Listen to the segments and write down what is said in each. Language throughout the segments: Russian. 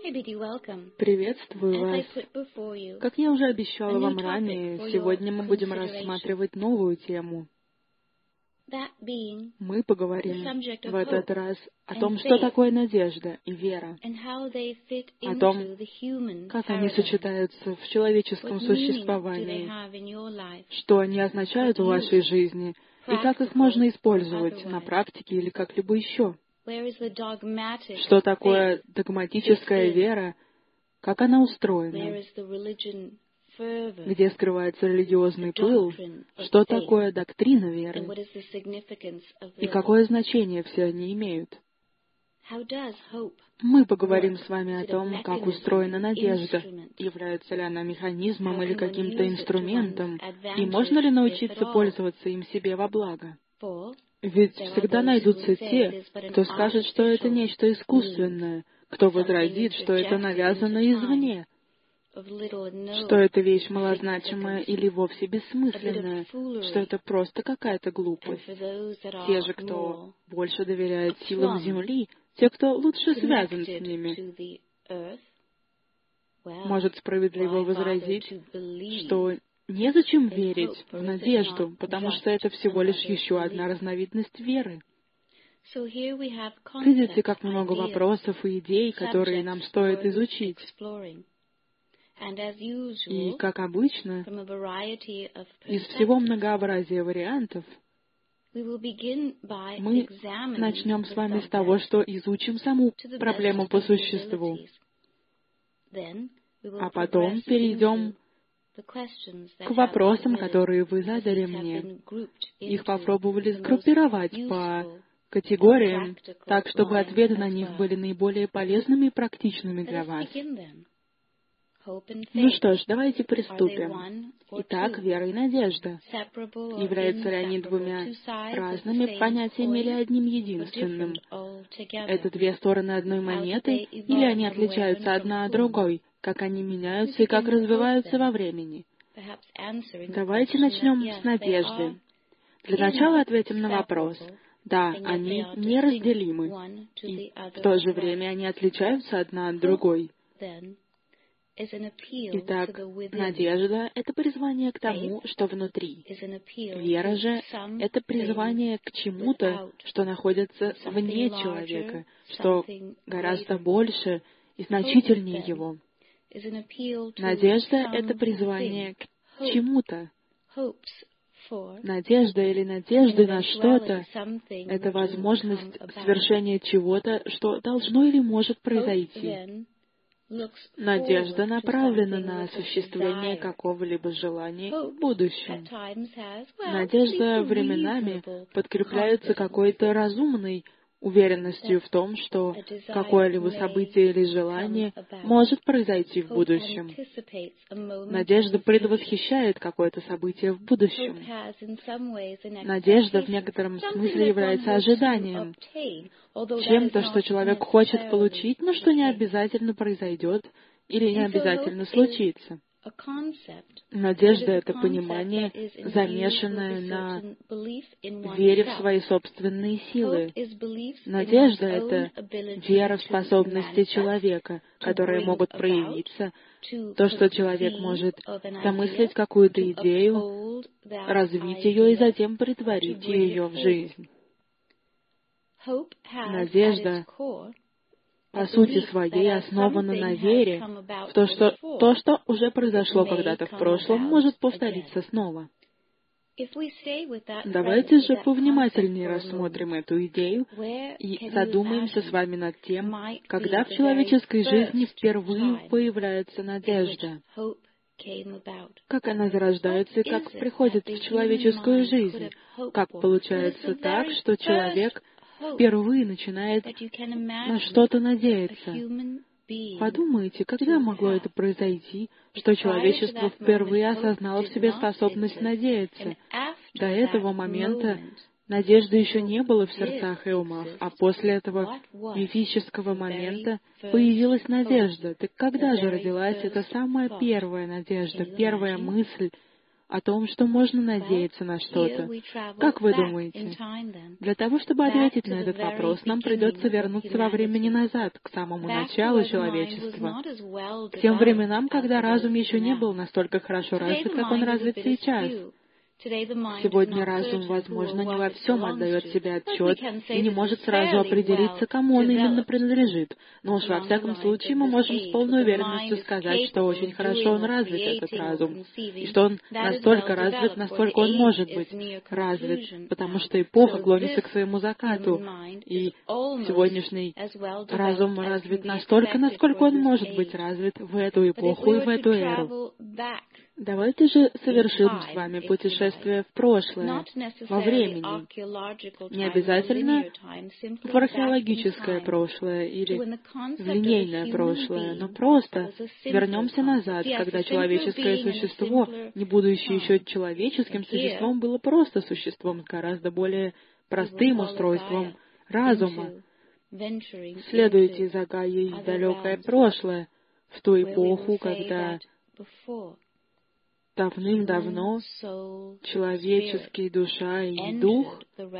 Приветствую вас. Как я уже обещала вам ранее, сегодня мы будем рассматривать новую тему. Мы поговорим в этот раз о том, что такое надежда и вера, о том, как они сочетаются в человеческом существовании, что они означают в вашей жизни, и как их можно использовать на практике или как-либо еще. Что такое догматическая вера, как она устроена, где скрывается религиозный пыл, что такое доктрина веры, и какое значение все они имеют. Мы поговорим с вами о том, как устроена надежда, является ли она механизмом или каким-то инструментом, и можно ли научиться пользоваться им себе во благо. Ведь всегда найдутся те, кто скажет, что это нечто искусственное, кто возразит, что это навязано извне, что это вещь малозначимая или вовсе бессмысленная, что это просто какая-то глупость. Те же, кто больше доверяет силам Земли, те, кто лучше связан с ними, может справедливо возразить, что незачем верить в надежду, потому что это всего лишь еще одна разновидность веры. Видите, как много вопросов и идей, которые нам стоит изучить. И, как обычно, из всего многообразия вариантов, мы начнем с вами с того, что изучим саму проблему по существу, а потом перейдем к вопросам, которые вы задали мне. Их попробовали сгруппировать по категориям, так, чтобы ответы на них были наиболее полезными и практичными для вас. Ну что ж, давайте приступим. Итак, вера и надежда. Являются ли они двумя разными понятиями или одним единственным? Это две стороны одной монеты, или они отличаются одна от другой, как они меняются и как развиваются во времени? Давайте начнем с надежды. Для начала ответим на вопрос. Да, они неразделимы, и в то же время они отличаются одна от другой. Итак, надежда — это призвание к тому, что внутри. Вера же — это призвание к чему-то, что находится вне человека, что гораздо больше и значительнее его. Надежда — это призвание к чему-то. Надежда или надежды на что-то — это возможность свершения чего-то, что должно или может произойти. Надежда направлена на осуществление какого-либо желания в будущем. Надежда временами подкрепляется какой-то разумной уверенностью в том, что какое-либо событие или желание может произойти в будущем. Надежда предвосхищает какое-то событие в будущем. Надежда в некотором смысле является ожиданием, чем-то, что человек хочет получить, но что не обязательно произойдет или не обязательно случится. Надежда — это понимание, замешанное на вере в свои собственные силы. Надежда — это вера в способности человека, которые могут проявиться, то, что человек может замыслить какую-то идею, развить ее и затем претворить ее в жизнь. Надежда по сути своей основана на вере в то, что уже произошло когда-то в прошлом, может повториться снова. Давайте же повнимательнее рассмотрим эту идею и задумаемся с вами над тем, когда в человеческой жизни впервые появляется надежда, как она зарождается и как приходит в человеческую жизнь, как получается так, что человек впервые начинает на что-то надеяться. Подумайте, когда могло это произойти, что человечество впервые осознало в себе способность надеяться? До этого момента надежды еще не было в сердцах и умах, а после этого мифического момента появилась надежда. Так когда же родилась эта самая первая надежда, первая мысль о том, что можно надеяться на что-то. Как вы думаете? Для того, чтобы ответить на этот вопрос, нам придется вернуться во времени назад, к самому началу человечества, к тем временам, когда разум еще не был настолько хорошо развит, как он развит сейчас. Сегодня разум, возможно, не во всем отдает себе отчет и не может сразу определиться, кому он именно принадлежит. Но уж во всяком случае мы можем с полной уверенностью сказать, что очень хорошо он развит, этот разум, и что он настолько развит, насколько он может быть развит, потому что эпоха клонится к своему закату, и сегодняшний разум развит настолько, насколько он может быть развит в эту эпоху и в эту эру. Давайте же совершим с вами путешествие в прошлое, во времени. Не обязательно в археологическое прошлое или в линейное прошлое, но просто вернемся назад, когда человеческое существо, не будучи еще человеческим существом, было просто существом с гораздо более простым устройством разума. Следуйте за Гайей в далекое прошлое, в ту эпоху, когда давным-давно человеческие душа и дух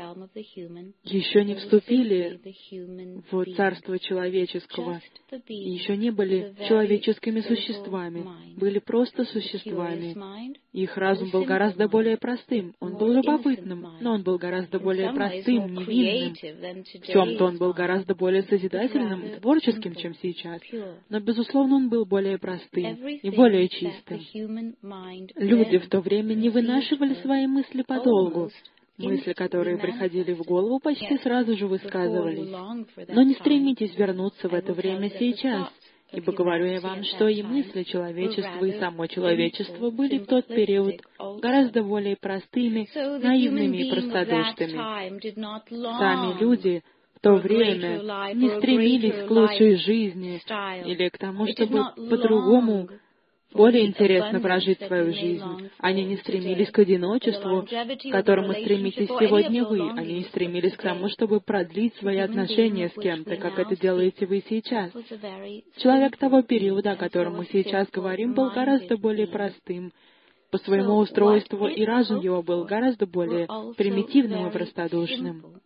еще не вступили в царство человеческого, и еще не были человеческими существами, были просто существами. Их разум был гораздо более простым. Он был любопытным, но он был гораздо более простым, невинным. В чем-то он был гораздо более созидательным и творческим, чем сейчас. Но, безусловно, он был более простым и более чистым. Люди в то время не вынашивали свои мысли подолгу. Мысли, которые приходили в голову, почти сразу же высказывались. Но не стремитесь вернуться в это время сейчас, ибо говорю я вам, что и мысли человечества, и само человечество были в тот период гораздо более простыми, наивными и простодушными. Сами люди в то время не стремились к лучшей жизни или к тому, чтобы по-другому, более интересно прожить свою жизнь. Они не стремились к одиночеству, к которому стремитесь сегодня вы. Они не стремились к тому, чтобы продлить свои отношения с кем-то, как это делаете вы сейчас. Человек того периода, о котором мы сейчас говорим, был гораздо более простым по своему устройству, и разум его был гораздо более примитивным и простодушным.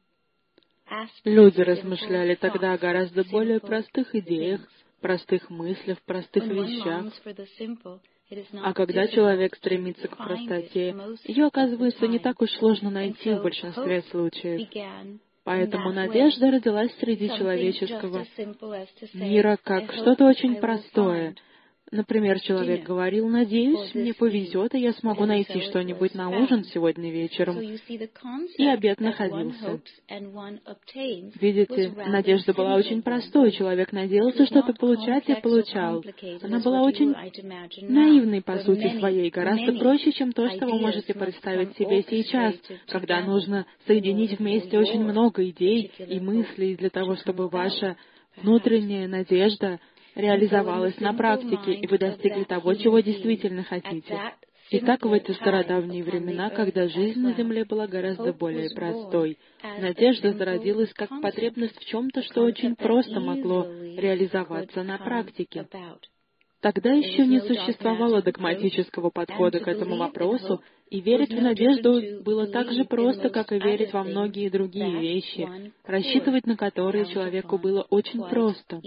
Люди размышляли тогда о гораздо более простых идеях, простых мыслях, простых вещах. А когда человек стремится к простоте, ее, оказывается, не так уж сложно найти в большинстве случаев. Поэтому надежда родилась среди человеческого мира как что-то очень простое. Например, человек говорил: «Надеюсь, мне повезет, и я смогу найти что-нибудь на ужин сегодня вечером». И обед находился. Видите, надежда была очень простой. Человек надеялся что-то получать и получал. Она была очень наивной по сути своей, гораздо проще, чем то, что вы можете представить себе сейчас, когда нужно соединить вместе очень много идей и мыслей для того, чтобы ваша внутренняя надежда реализовалась на практике, и вы достигли того, чего действительно хотите. Итак, в эти стародавние времена, когда жизнь на земле была гораздо более простой, надежда зародилась как потребность в чем-то, что очень просто могло реализоваться на практике. Тогда еще не существовало догматического подхода к этому вопросу, и верить в надежду было так же просто, как и верить во многие другие вещи, рассчитывать на которые человеку было очень просто.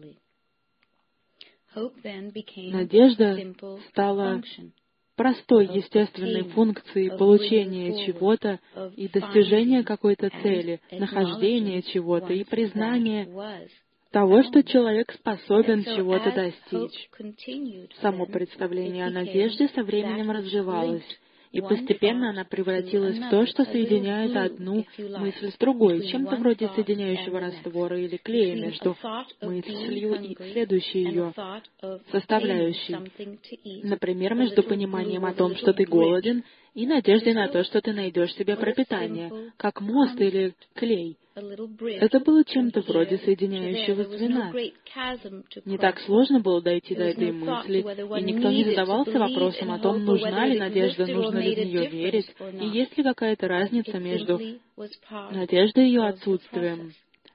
Надежда стала простой, естественной функцией получения чего-то и достижения какой-то цели, нахождения чего-то и признания того, что человек способен чего-то достичь. Само представление о надежде со временем развивалось, и постепенно она превратилась в то, что соединяет одну мысль с другой, чем-то вроде соединяющего раствора или клея между мыслью и следующей ее составляющей. Например, между пониманием о том, что ты голоден, и надеждой на то, что ты найдешь себе пропитание, как мост или клей. Это было чем-то вроде соединяющего звена. Не так сложно было дойти до этой мысли, и никто не задавался вопросом о том, нужна ли надежда, нужно ли в нее верить, и есть ли какая-то разница между надеждой и ее отсутствием.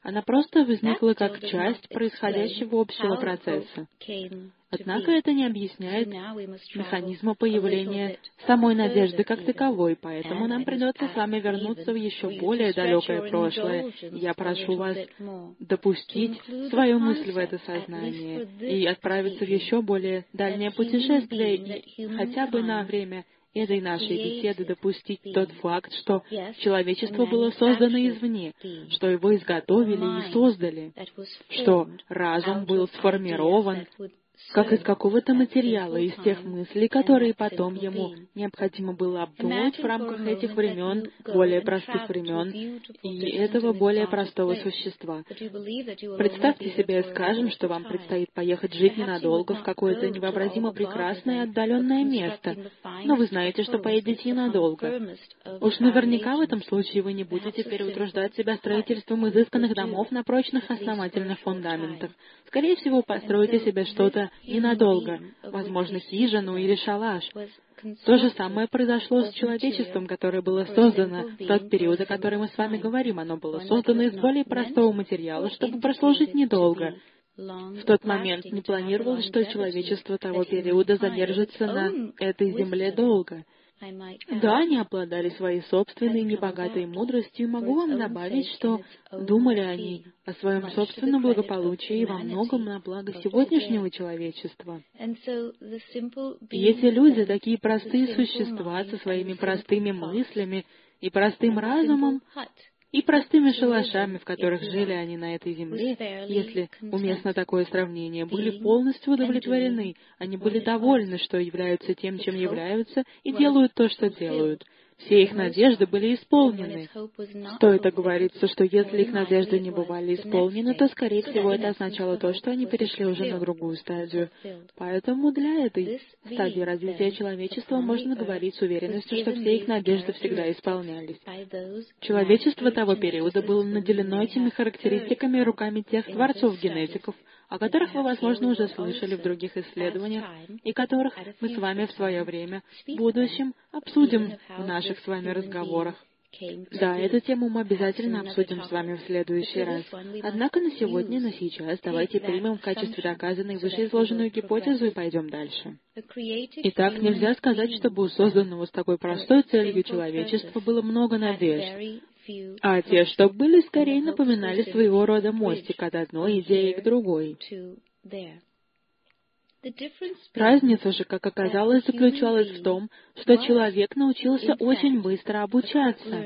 Она просто возникла как часть происходящего общего процесса. Однако это не объясняет механизма появления самой надежды как таковой, поэтому нам придется с вами вернуться в еще более далекое прошлое. Я прошу вас допустить свою мысль в это сознание и отправиться в еще более дальнее путешествие, и хотя бы на время этой нашей беседы допустить тот факт, что человечество было создано извне, что его изготовили и создали, что разум был сформирован как из какого-то материала, из тех мыслей, которые потом ему необходимо было обдумать в рамках этих времен, более простых времен, и этого более простого существа. Представьте себе, скажем, что вам предстоит поехать жить ненадолго в какое-то невообразимо прекрасное и отдаленное место, но вы знаете, что поедете ненадолго. Уж наверняка в этом случае вы не будете переутруждать себя строительством изысканных домов на прочных основательных фундаментах. Скорее всего, построите себе что-то ненадолго, возможно, хижину или шалаш. То же самое произошло с человечеством, которое было создано в тот период, о котором мы с вами говорим. Оно было создано из более простого материала, чтобы прослужить недолго. В тот момент не планировалось, что человечество того периода задержится на этой земле долго. Да, они обладали своей собственной небогатой мудростью, и могу вам добавить, что думали они о своем собственном благополучии во многом на благо сегодняшнего человечества. И эти люди, такие простые существа со своими простыми мыслями и простым разумом, и простыми шалашами, в которых жили они на этой земле, если уместно такое сравнение, были полностью удовлетворены. Они были довольны, что являются тем, чем являются, и делают то, что делают. Все их надежды были исполнены. Стоит оговориться, что если их надежды не бывали исполнены, то, скорее всего, это означало то, что они перешли уже на другую стадию. Поэтому для этой стадии развития человечества можно говорить с уверенностью, что все их надежды всегда исполнялись. Человечество того периода было наделено этими характеристиками руками тех творцов-генетиков, о которых вы, возможно, уже слышали в других исследованиях, и которых мы с вами в свое время, в будущем, обсудим в наших с вами разговорах. Да, эту тему мы обязательно обсудим с вами в следующий раз. Однако на сегодня, на сейчас, давайте примем в качестве доказанной вышеизложенную гипотезу и пойдем дальше. Итак, нельзя сказать, чтобы у созданного с такой простой целью человечества было много надежд. А те, что были, скорее напоминали своего рода мостик от одной идеи к другой. Разница же, как оказалось, заключалась в том, что человек научился очень быстро обучаться.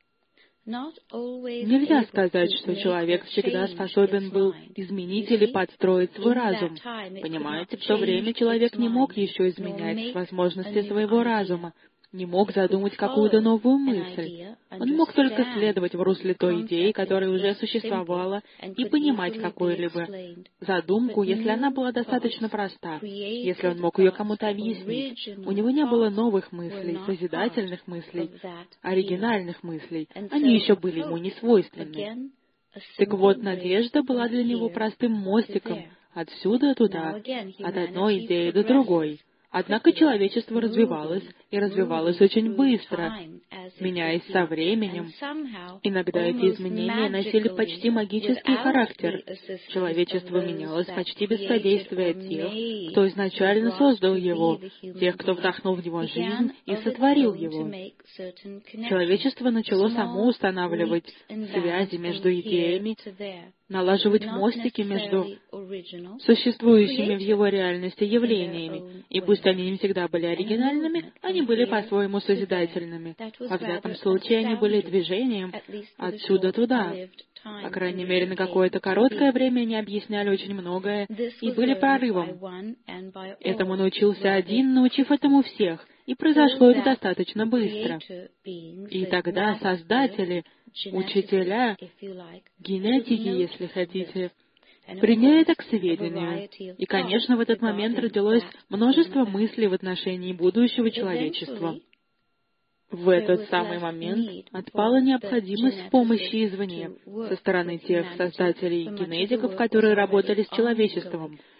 Нельзя сказать, что человек всегда способен был изменить или подстроить свой разум. Понимаете, в то время человек не мог еще изменять возможности своего разума, не мог задумать какую-то новую мысль. Он мог только следовать в русле той идеи, которая уже существовала, и понимать какую-либо задумку, если она была достаточно проста, если он мог ее кому-то объяснить. У него не было новых мыслей, созидательных мыслей, оригинальных мыслей. Они еще были ему не свойственны. Так вот, надежда была для него простым мостиком отсюда туда, от одной идеи до другой. Однако человечество развивалось, и развивалось очень быстро, меняясь со временем. Иногда эти изменения носили почти магический характер. Человечество менялось почти без содействия тех, кто изначально создал его, тех, кто вдохнул в него жизнь и сотворил его. Человечество начало само устанавливать связи между идеями, налаживать мостики между существующими в его реальности явлениями, и пусть они не всегда были оригинальными, они были по-своему созидательными. Во всяком случае, они были движением отсюда туда. По крайней мере, на какое-то короткое время они объясняли очень многое и были прорывом. Этому научился один, научив этому всех, и произошло это достаточно быстро. И тогда создатели, учителя, генетики, если хотите, приняли это к сведению. И, конечно, в этот момент родилось множество мыслей в отношении будущего человечества. В этот самый момент отпала необходимость в помощи извне, со стороны тех создателей генетиков, которые работали с человечеством.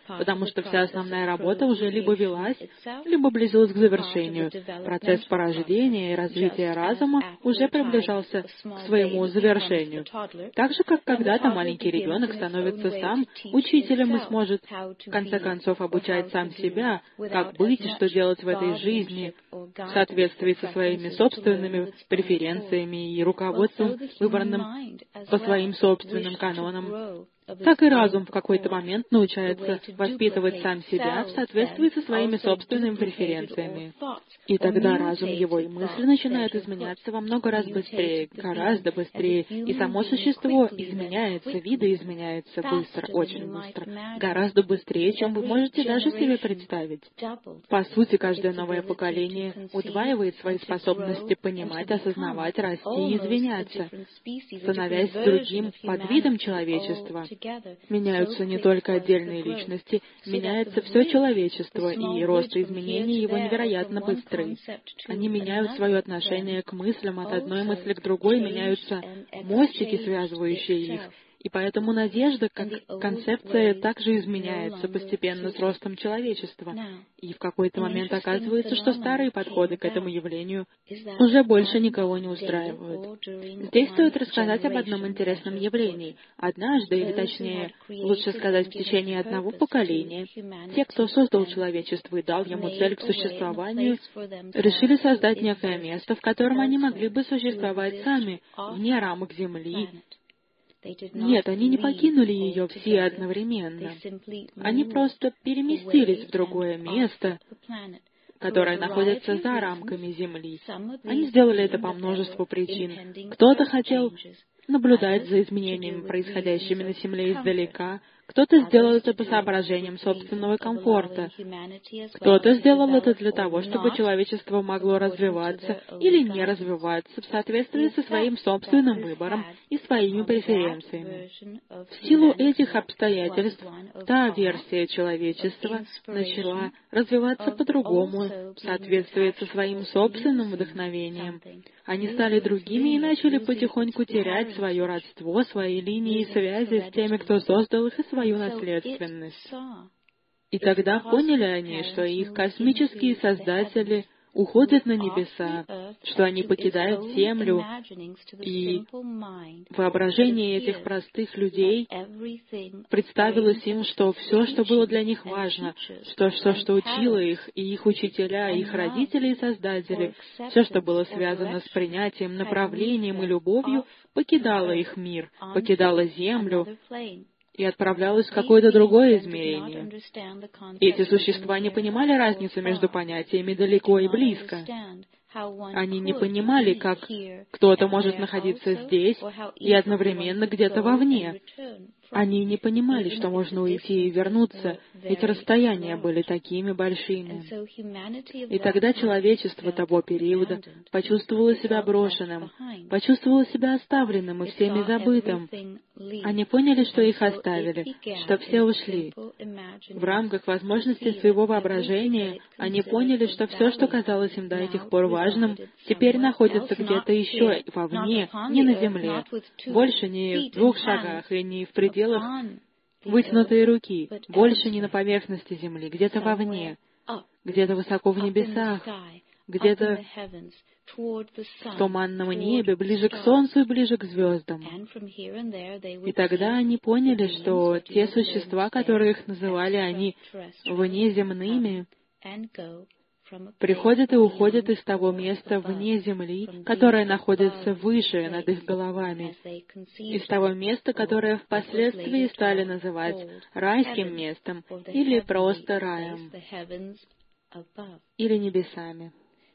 потому что вся основная работа уже либо велась, либо близилась к завершению. Процесс порождения и развития разума уже приближался к своему завершению. Так же, как когда-то маленький ребенок становится сам учителем и сможет, в конце концов, обучать сам себя, как быть и что делать в этой жизни, в соответствии со своими собственными преференциями и руководством, выбранным по своим собственным канонам. Так и разум в какой-то момент научается воспитывать сам себя в соответствии со своими собственными преференциями. И тогда разум его и мысли начинают изменяться во много раз быстрее, гораздо быстрее, и само существо изменяется, видоизменяется быстро, очень быстро, гораздо быстрее, чем вы можете даже себе представить. По сути, каждое новое поколение удваивает свои способности понимать, осознавать, расти и изменяться, становясь другим подвидом человечества. Меняются не только отдельные личности, меняется все человечество, и рост изменений его невероятно быстрый. Они меняют свое отношение к мыслям, от одной мысли к другой меняются мостики, связывающие их. И поэтому надежда, как концепция, также изменяется постепенно с ростом человечества. И в какой-то момент оказывается, что старые подходы к этому явлению уже больше никого не устраивают. Здесь стоит рассказать об одном интересном явлении. Однажды, или точнее, лучше сказать, в течение одного поколения, те, кто создал человечество и дал ему цель к существованию, решили создать некое место, в котором они могли бы существовать сами, вне рамок Земли. Нет, они не покинули ее все одновременно. Они просто переместились в другое место, которое находится за рамками Земли. Они сделали это по множеству причин. Кто-то хотел наблюдать за изменениями, происходящими на Земле издалека. Кто-то сделал это по соображениям собственного комфорта. Кто-то сделал это для того, чтобы человечество могло развиваться или не развиваться в соответствии со своим собственным выбором и своими преференциями. В силу этих обстоятельств та версия человечества начала развиваться по-другому, в соответствии со своим собственным вдохновением. Они стали другими и начали потихоньку терять свое родство, свои линии и связи с теми, кто создал их, и свою наследственность. И тогда поняли они, что их космические создатели уходят на небеса, что они покидают Землю, и воображение этих простых людей представилось им, что все, что было для них важно, что все, что учило их, и их учителя, и их родители и создатели, все, что было связано с принятием, направлением и любовью, покидало их мир, покидало Землю, и отправлялась в какое-то другое измерение. Эти существа не понимали разницу между понятиями «далеко» и «близко». Они не понимали, как кто-то может находиться здесь и одновременно где-то вовне. Они не понимали, что можно уйти и вернуться, ведь расстояния были такими большими. И тогда человечество того периода почувствовало себя брошенным, почувствовало себя оставленным и всеми забытым. Они поняли, что их оставили, что все ушли. В рамках возможностей своего воображения они поняли, что все, что казалось им до этих пор важным, теперь находится где-то еще вовне, не на земле, больше не в 2 шагах и не в пределах вытянутой руки, больше не на поверхности земли, где-то вовне, где-то высоко в небесах, где-то в туманном небе, ближе к солнцу и ближе к звездам. И тогда они поняли, что те существа, которые их называли они внеземными, приходят и уходят из того места вне земли, которое находится выше над их головами, из того места, которое впоследствии стали называть райским местом или просто раем, или небесами.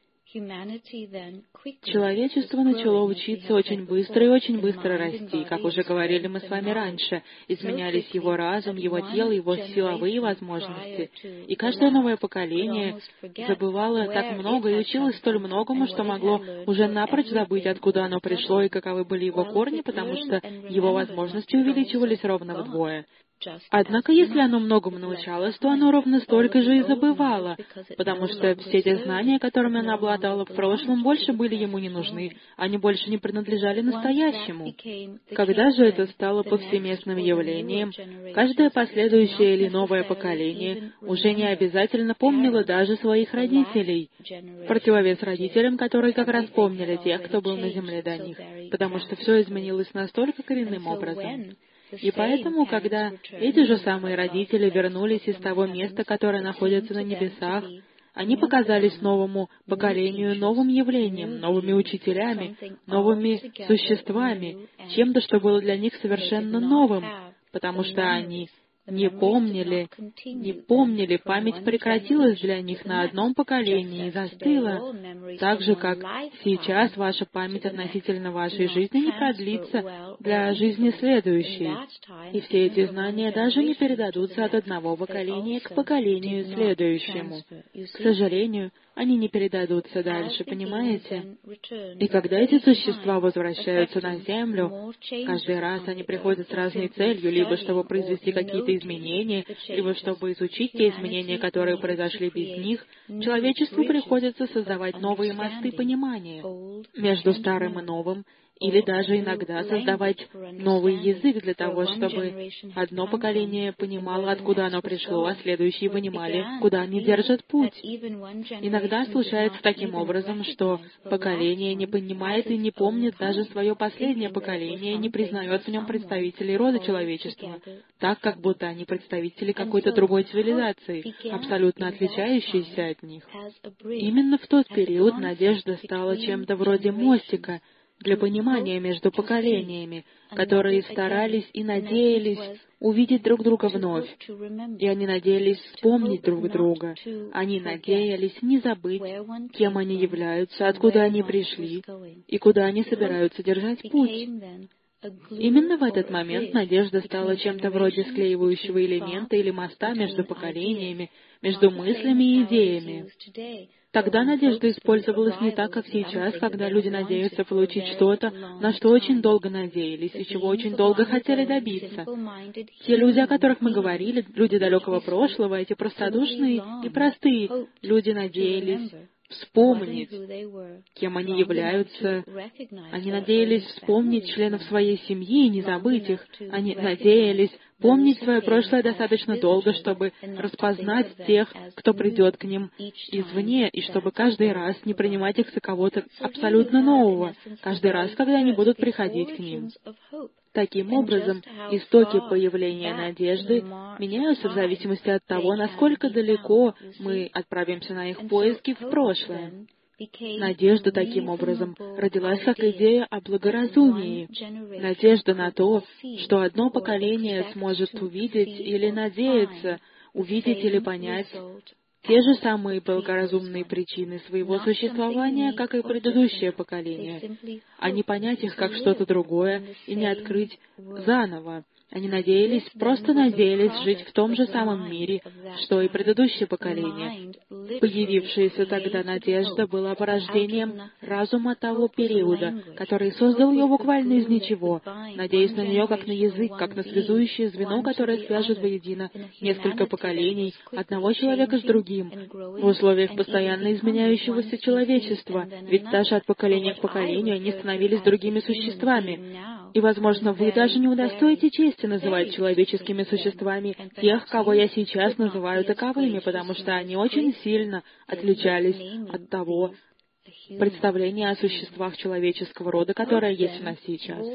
Человечество начало учиться очень быстро и очень быстро расти. Как уже говорили мы с вами раньше, изменялись его разум, его тело, его силовые возможности. И каждое новое поколение забывало так много и училось столь многому, что могло уже напрочь забыть, откуда оно пришло и каковы были его корни, потому что его возможности увеличивались ровно вдвое. Однако, если оно многому научалось, то оно ровно столько же и забывало, потому что все те знания, которыми оно обладало в прошлом, больше были ему не нужны, они больше не принадлежали настоящему. Когда же это стало повсеместным явлением, каждое последующее или новое поколение уже не обязательно помнило даже своих родителей, в противовес родителям, которые как раз помнили тех, кто был на земле до них, потому что все изменилось настолько коренным образом. И поэтому, когда эти же самые родители вернулись из того места, которое находится на небесах, они показались новому поколению новым явлением, новыми учителями, новыми существами, чем-то, что было для них совершенно новым, потому что они не помнили, память прекратилась для них на одном поколении и застыла, так же, как сейчас ваша память относительно вашей жизни не продлится для жизни следующей. И все эти знания даже не передадутся от одного поколения к поколению следующему. К сожалению, они не передадутся дальше, понимаете? И когда эти существа возвращаются на Землю, каждый раз они приходят с разной целью, либо чтобы произвести какие-то изменения, либо чтобы изучить те изменения, которые произошли без них, человечеству приходится создавать новые мосты понимания между старым и новым, или даже иногда создавать новый язык для того, чтобы одно поколение понимало, откуда оно пришло, а следующие понимали, куда они держат путь. Иногда случается таким образом, что поколение не понимает и не помнит даже свое последнее поколение и не признает в нем представителей рода человечества, так как будто они представители какой-то другой цивилизации, абсолютно отличающейся от них. Именно в тот период надежда стала чем-то вроде мостика для понимания между поколениями, которые старались и надеялись увидеть друг друга вновь. И они надеялись вспомнить друг друга. Они надеялись не забыть, кем они являются, откуда они пришли и куда они собираются держать путь. Именно в этот момент надежда стала чем-то вроде склеивающего элемента или моста между поколениями, между мыслями и идеями. Тогда надежда использовалась не так, как сейчас, когда люди надеются получить что-то, на что очень долго надеялись и чего очень долго хотели добиться. Те люди, о которых мы говорили, люди далекого прошлого, эти простодушные и простые люди надеялись вспомнить, кем они являются. Они надеялись вспомнить членов своей семьи и не забыть их. Они надеялись помнить свое прошлое достаточно долго, чтобы распознать тех, кто придет к ним извне, и чтобы каждый раз не принимать их за кого-то абсолютно нового, каждый раз, когда они будут приходить к ним. Таким образом, истоки появления надежды меняются в зависимости от того, насколько далеко мы отправимся на их поиски в прошлое. Надежда, таким образом, родилась как идея о благоразумии, надежда на то, что одно поколение сможет увидеть или надеяться увидеть или понять те же самые благоразумные причины своего существования, как и предыдущее поколение, а не понять их как что-то другое и не открыть заново. Они просто надеялись жить в том же самом мире, что и предыдущее поколение. Появившаяся тогда надежда была порождением разума того периода, который создал ее буквально из ничего, надеясь на нее как на язык, как на связующее звено, которое свяжет воедино несколько поколений одного человека с другим, в условиях постоянно изменяющегося человечества, ведь даже от поколения к поколению они становились другими существами. И, возможно, вы даже не удостоите чести называть человеческими существами тех, кого я сейчас называю таковыми, потому что они очень сильно отличались от того представления о существах человеческого рода, которое есть у нас сейчас.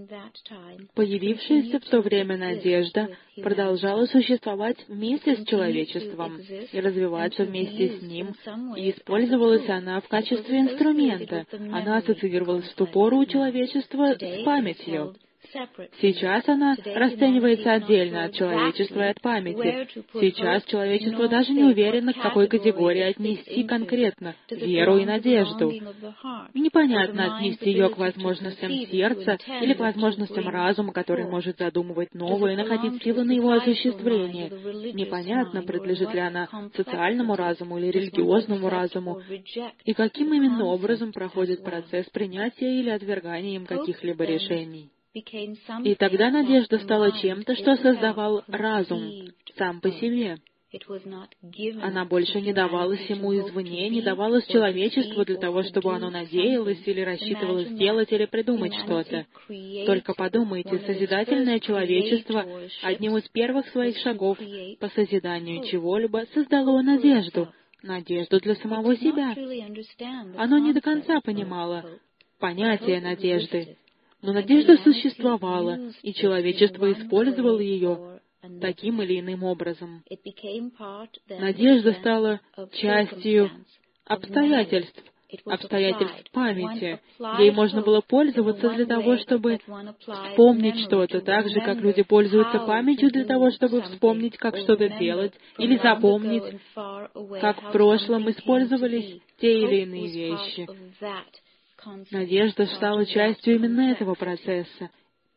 Появившаяся в то время надежда продолжала существовать вместе с человечеством и развиваться вместе с ним, и использовалась она в качестве инструмента. Она ассоциировалась в ту пору у человечества с памятью. Сейчас она расценивается отдельно от человечества и от памяти. Сейчас человечество даже не уверено, к какой категории отнести конкретно веру и надежду. Непонятно отнести ее к возможностям сердца или к возможностям разума, который может задумывать новое и находить силы на его осуществление. Непонятно, принадлежит ли она социальному разуму или религиозному разуму, и каким именно образом проходит процесс принятия или отвергания им каких-либо решений. И тогда надежда стала чем-то, что создавал разум сам по себе. Она больше не давалась ему извне, не давалась человечеству для того, чтобы оно надеялось или рассчитывало сделать или придумать что-то. Только подумайте, созидательное человечество одним из первых своих шагов по созиданию чего-либо создало надежду, надежду для самого себя. Оно не до конца понимало понятие надежды, но надежда существовала, и человечество использовало ее таким или иным образом. Надежда стала частью обстоятельств памяти. Ей можно было пользоваться для того, чтобы вспомнить что-то, так же, как люди пользуются памятью для того, чтобы вспомнить, как что-то делать, или запомнить, как в прошлом использовались те или иные вещи. Надежда стала частью именно этого процесса.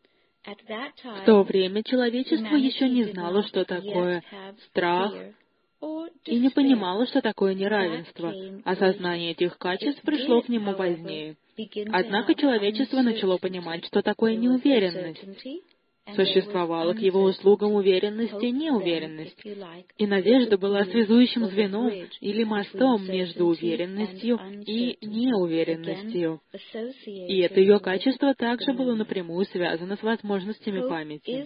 В то время человечество еще не знало, что такое страх, и не понимало, что такое неравенство. Осознание этих качеств пришло к нему позднее. Однако человечество начало понимать, что такое неуверенность. Существовала к его услугам уверенность и неуверенность. И надежда была связующим звеном или мостом между уверенностью и неуверенностью. И это ее качество также было напрямую связано с возможностями памяти.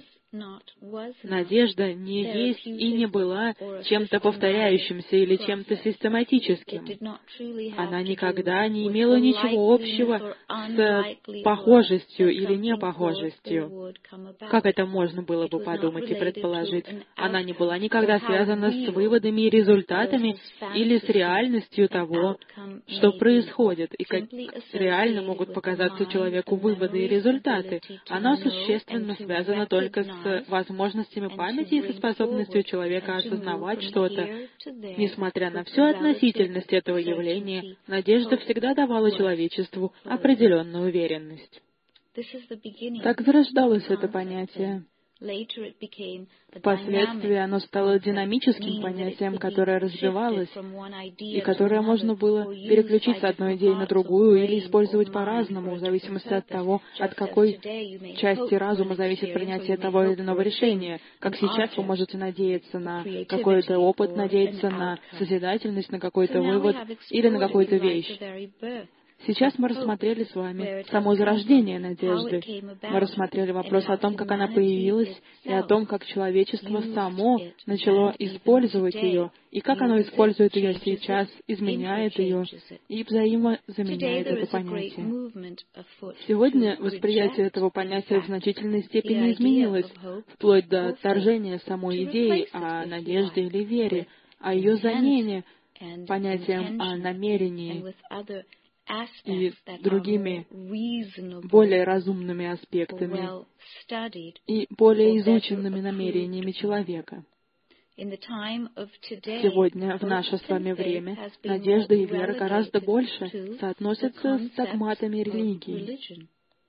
Надежда не есть и не была чем-то повторяющимся или чем-то систематическим. Она никогда не имела ничего общего с похожестью или непохожестью. Как это можно было бы подумать и предположить? Она не была никогда связана с выводами и результатами или с реальностью того, что происходит, и как реально могут показаться человеку выводы и результаты. Она существенно связана только с возможностями памяти и со способностью человека осознавать что-то. Несмотря на всю относительность этого явления, надежда всегда давала человечеству определенную уверенность. Так зарождалось это понятие. Впоследствии оно стало динамическим понятием, которое развивалось, и которое можно было переключить с одной идеи на другую или использовать по-разному, в зависимости от того, от какой части разума зависит принятие того или иного решения. Как сейчас вы можете надеяться на какой-то опыт, надеяться на созидательность, на какой-то вывод или на какую-то вещь. Сейчас мы рассмотрели с вами само зарождение надежды. Мы рассмотрели вопрос о том, как она появилась, и о том, как человечество само начало использовать ее, и как оно использует ее сейчас, изменяет ее и взаимозаменяет это понятие. Сегодня восприятие этого понятия в значительной степени изменилось, вплоть до отторжения самой идеи о надежде или вере, о ее замене понятием о намерении и другими более разумными аспектами и более изученными намерениями человека. Сегодня, в наше с вами время, надежда и вера гораздо больше соотносятся с догматами религии.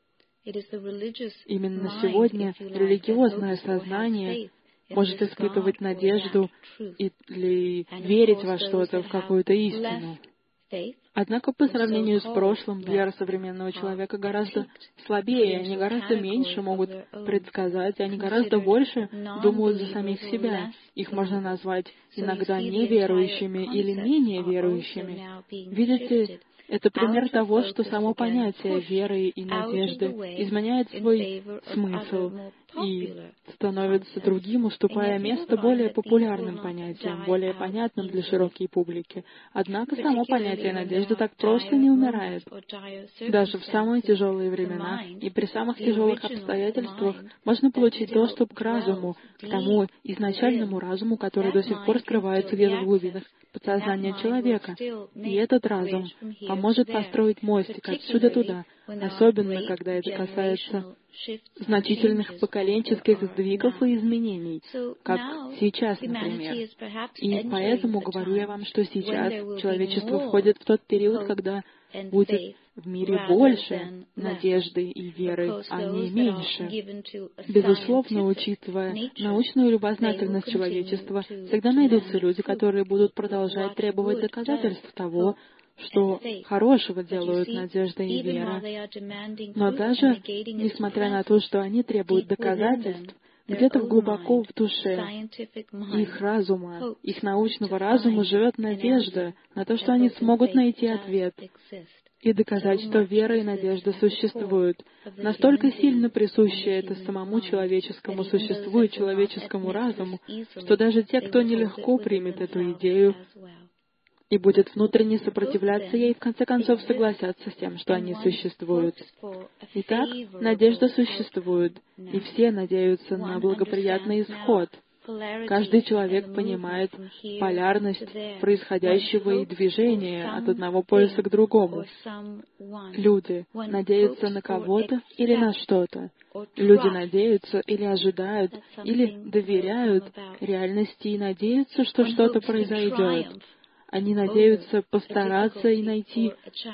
Именно сегодня религиозное сознание может испытывать надежду или верить во что-то, в какую-то истину. Однако по сравнению с прошлым, вера современного человека гораздо слабее, они гораздо меньше могут предсказать, они гораздо больше думают за самих себя. Их можно назвать иногда неверующими или менее верующими. Видите, это пример того, что само понятие веры и надежды изменяет свой смысл и становится другим, уступая место более популярным понятиям, более понятным для широкой публики. Однако само понятие надежды так просто не умирает. Даже в самые тяжелые времена и при самых тяжелых обстоятельствах можно получить доступ к разуму, к тому изначальному разуму, который до сих пор скрывается где-то в глубинах подсознания человека. И этот разум поможет построить мостик отсюда туда, особенно когда это касается значительных поколенческих сдвигов и изменений, как сейчас, например. И поэтому говорю я вам, что сейчас человечество входит в тот период, когда будет в мире больше надежды и веры, а не меньше. Безусловно, учитывая научную любознательность человечества, всегда найдутся люди, которые будут продолжать требовать доказательств того, что хорошего делают надежда и вера. Но даже несмотря на то, что они требуют доказательств, где-то глубоко в душе их разума, их научного разума живет надежда на то, что они смогут найти ответ и доказать, что вера и надежда существуют. Настолько сильно присуще это самому человеческому существу и человеческому разуму, что даже те, кто нелегко примет эту идею и будет внутренне сопротивляться ей, в конце концов согласятся с тем, что они существуют. Итак, надежда существует, и все надеются на благоприятный исход. Каждый человек понимает полярность происходящего и движения от одного полюса к другому. Люди надеются на кого-то или на что-то. Люди надеются или ожидают, или доверяют реальности и надеются, что что-то произойдет. Они надеются постараться и найти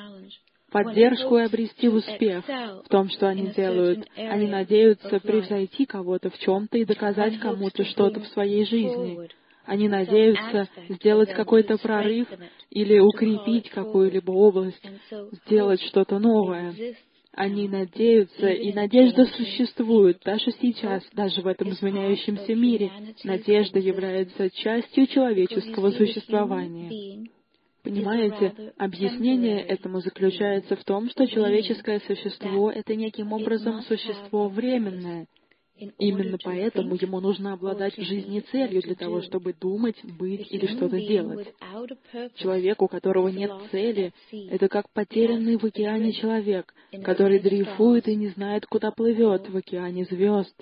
поддержку и обрести успех в том, что они делают. Они надеются превзойти кого-то в чем-то и доказать кому-то что-то в своей жизни. Они надеются сделать какой-то прорыв или укрепить какую-либо область, сделать что-то новое. Они надеются, и надежда существует даже сейчас, даже в этом изменяющемся мире. Надежда является частью человеческого существования. Понимаете, объяснение этому заключается в том, что человеческое существо — это неким образом существо временное. Именно поэтому ему нужно обладать в жизни целью для того, чтобы думать, быть или что-то делать. Человек, у которого нет цели, это как потерянный в океане человек, который дрейфует и не знает, куда плывет в океане звезд,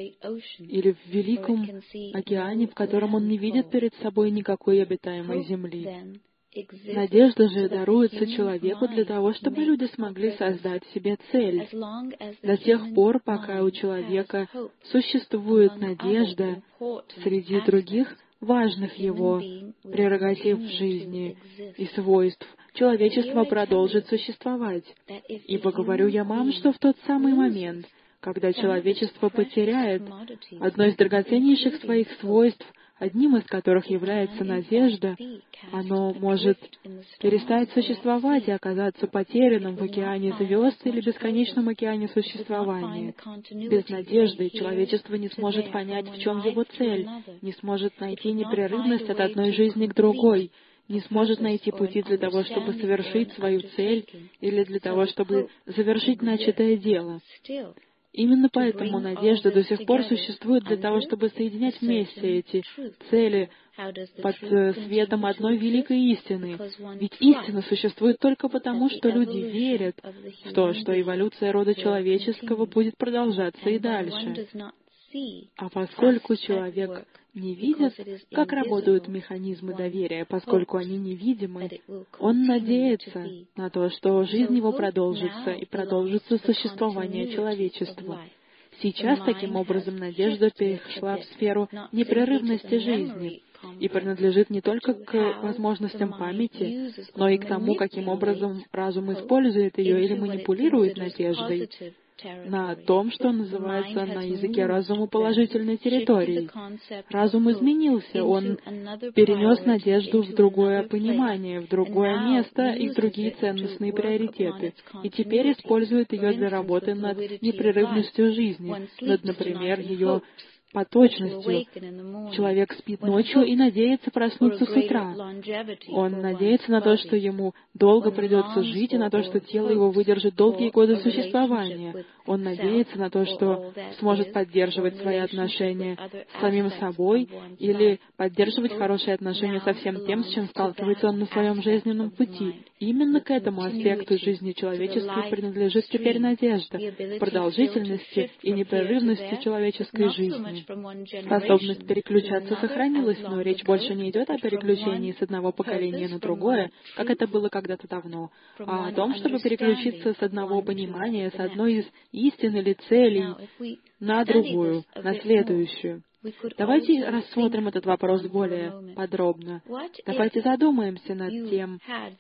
или в великом океане, в котором он не видит перед собой никакой обитаемой земли. Надежда же даруется человеку для того, чтобы люди смогли создать себе цель. До тех пор, пока у человека существует надежда среди других важных его прерогатив в жизни и свойств, человечество продолжит существовать. Ибо говорю я вам, что в тот самый момент, когда человечество потеряет одно из драгоценнейших своих свойств, одним из которых является надежда, оно может перестать существовать и оказаться потерянным в океане звезд или бесконечном океане существования. Без надежды человечество не сможет понять, в чем его цель, не сможет найти непрерывность от одной жизни к другой, не сможет найти пути для того, чтобы совершить свою цель или для того, чтобы завершить начатое дело. Именно поэтому надежда до сих пор существует для того, чтобы соединять вместе эти цели под светом одной великой истины. Ведь истина существует только потому, что люди верят в то, что эволюция рода человеческого будет продолжаться и дальше. А поскольку человек не видит, как работают механизмы доверия, поскольку они невидимы, он надеется на то, что жизнь его продолжится и продолжится существование человечества. Сейчас, таким образом, надежда перешла в сферу непрерывности жизни и принадлежит не только к возможностям памяти, но и к тому, каким образом разум использует ее или манипулирует надеждой на том, что называется на языке разума положительной территорией. Разум изменился, он перенес надежду в другое понимание, в другое место и в другие ценностные приоритеты, и теперь использует ее для работы над непрерывностью жизни, над, например, ее поточностью. Человек спит ночью и надеется проснуться с утра. Он надеется на то, что ему долго придется жить, и на то, что тело его выдержит долгие годы существования. Он надеется на то, что сможет поддерживать свои отношения с самим собой или поддерживать хорошие отношения со всем тем, с чем сталкивается он на своем жизненном пути. И именно к этому аспекту жизни человеческой принадлежит теперь надежда, продолжительности и непрерывности человеческой жизни. Способность переключаться сохранилась, но речь больше не идет о переключении с одного поколения на другое, как это было когда-то давно, а о том, чтобы переключиться с одного понимания, с одной из истин или целей на другую, на следующую. Давайте рассмотрим этот вопрос более подробно. Давайте задумаемся над тем,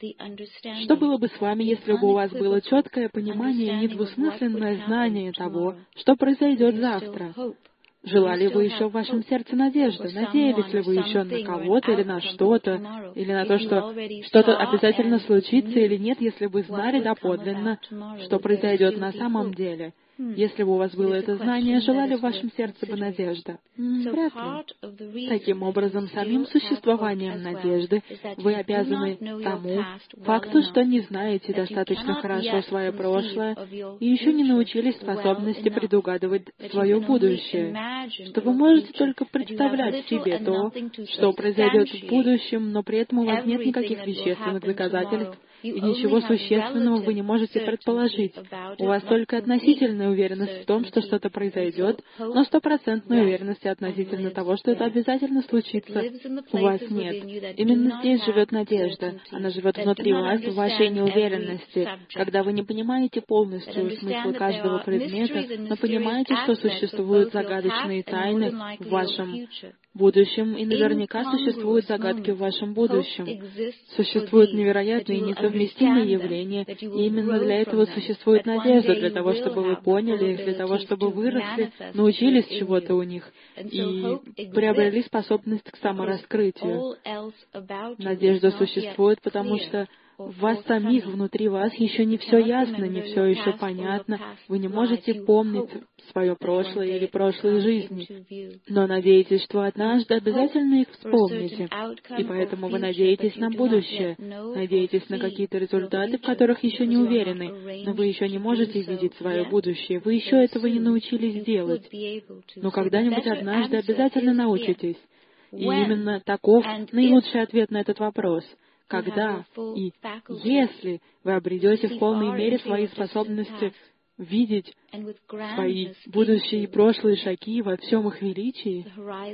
что было бы с вами, если бы у вас было четкое понимание и недвусмысленное знание того, что произойдет завтра. Жила ли вы еще в вашем сердце надежды? Надеялись ли вы еще на кого-то или на что-то, или на то, что что-то обязательно случится или нет, если вы знали доподлинно, что произойдет на самом деле? Если бы у вас было это знание, жила ли в вашем сердце бы надежда? Вряд ли. Таким образом, самим существованием надежды вы обязаны тому факту, что не знаете достаточно хорошо свое прошлое и еще не научились способности предугадывать свое будущее, что вы можете только представлять себе то, что произойдет в будущем, но при этом у вас нет никаких вещественных доказательств, и ничего существенного вы не можете предположить. У вас только относительная уверенность в том, что что-то произойдет, но стопроцентной уверенности относительно того, что это обязательно случится, у вас нет. Именно здесь живет надежда. Она живет внутри вас, в вашей неуверенности, когда вы не понимаете полностью смысл каждого предмета, но понимаете, что существуют загадочные тайны в вашем будущем, и наверняка существуют загадки в вашем будущем. Существуют невероятные и несовместимые явления, и именно для этого существует надежда, для того, чтобы вы поняли их, для того, чтобы выросли, научились чего-то у них и приобрели способность к самораскрытию. Надежда существует, потому что в вас самих, внутри вас еще не все ясно, не все еще понятно. Вы не можете помнить свое прошлое или прошлые жизни, но надеетесь, что однажды обязательно их вспомните, и поэтому вы надеетесь на будущее, надеетесь на какие-то результаты, в которых еще не уверены, но вы еще не можете видеть свое будущее, вы еще этого не научились делать, но когда-нибудь однажды обязательно научитесь. И именно таков наилучший ответ на этот вопрос. Когда и если вы обретете в полной мере свои способности видеть свои будущие и прошлые шаги во всем их величии,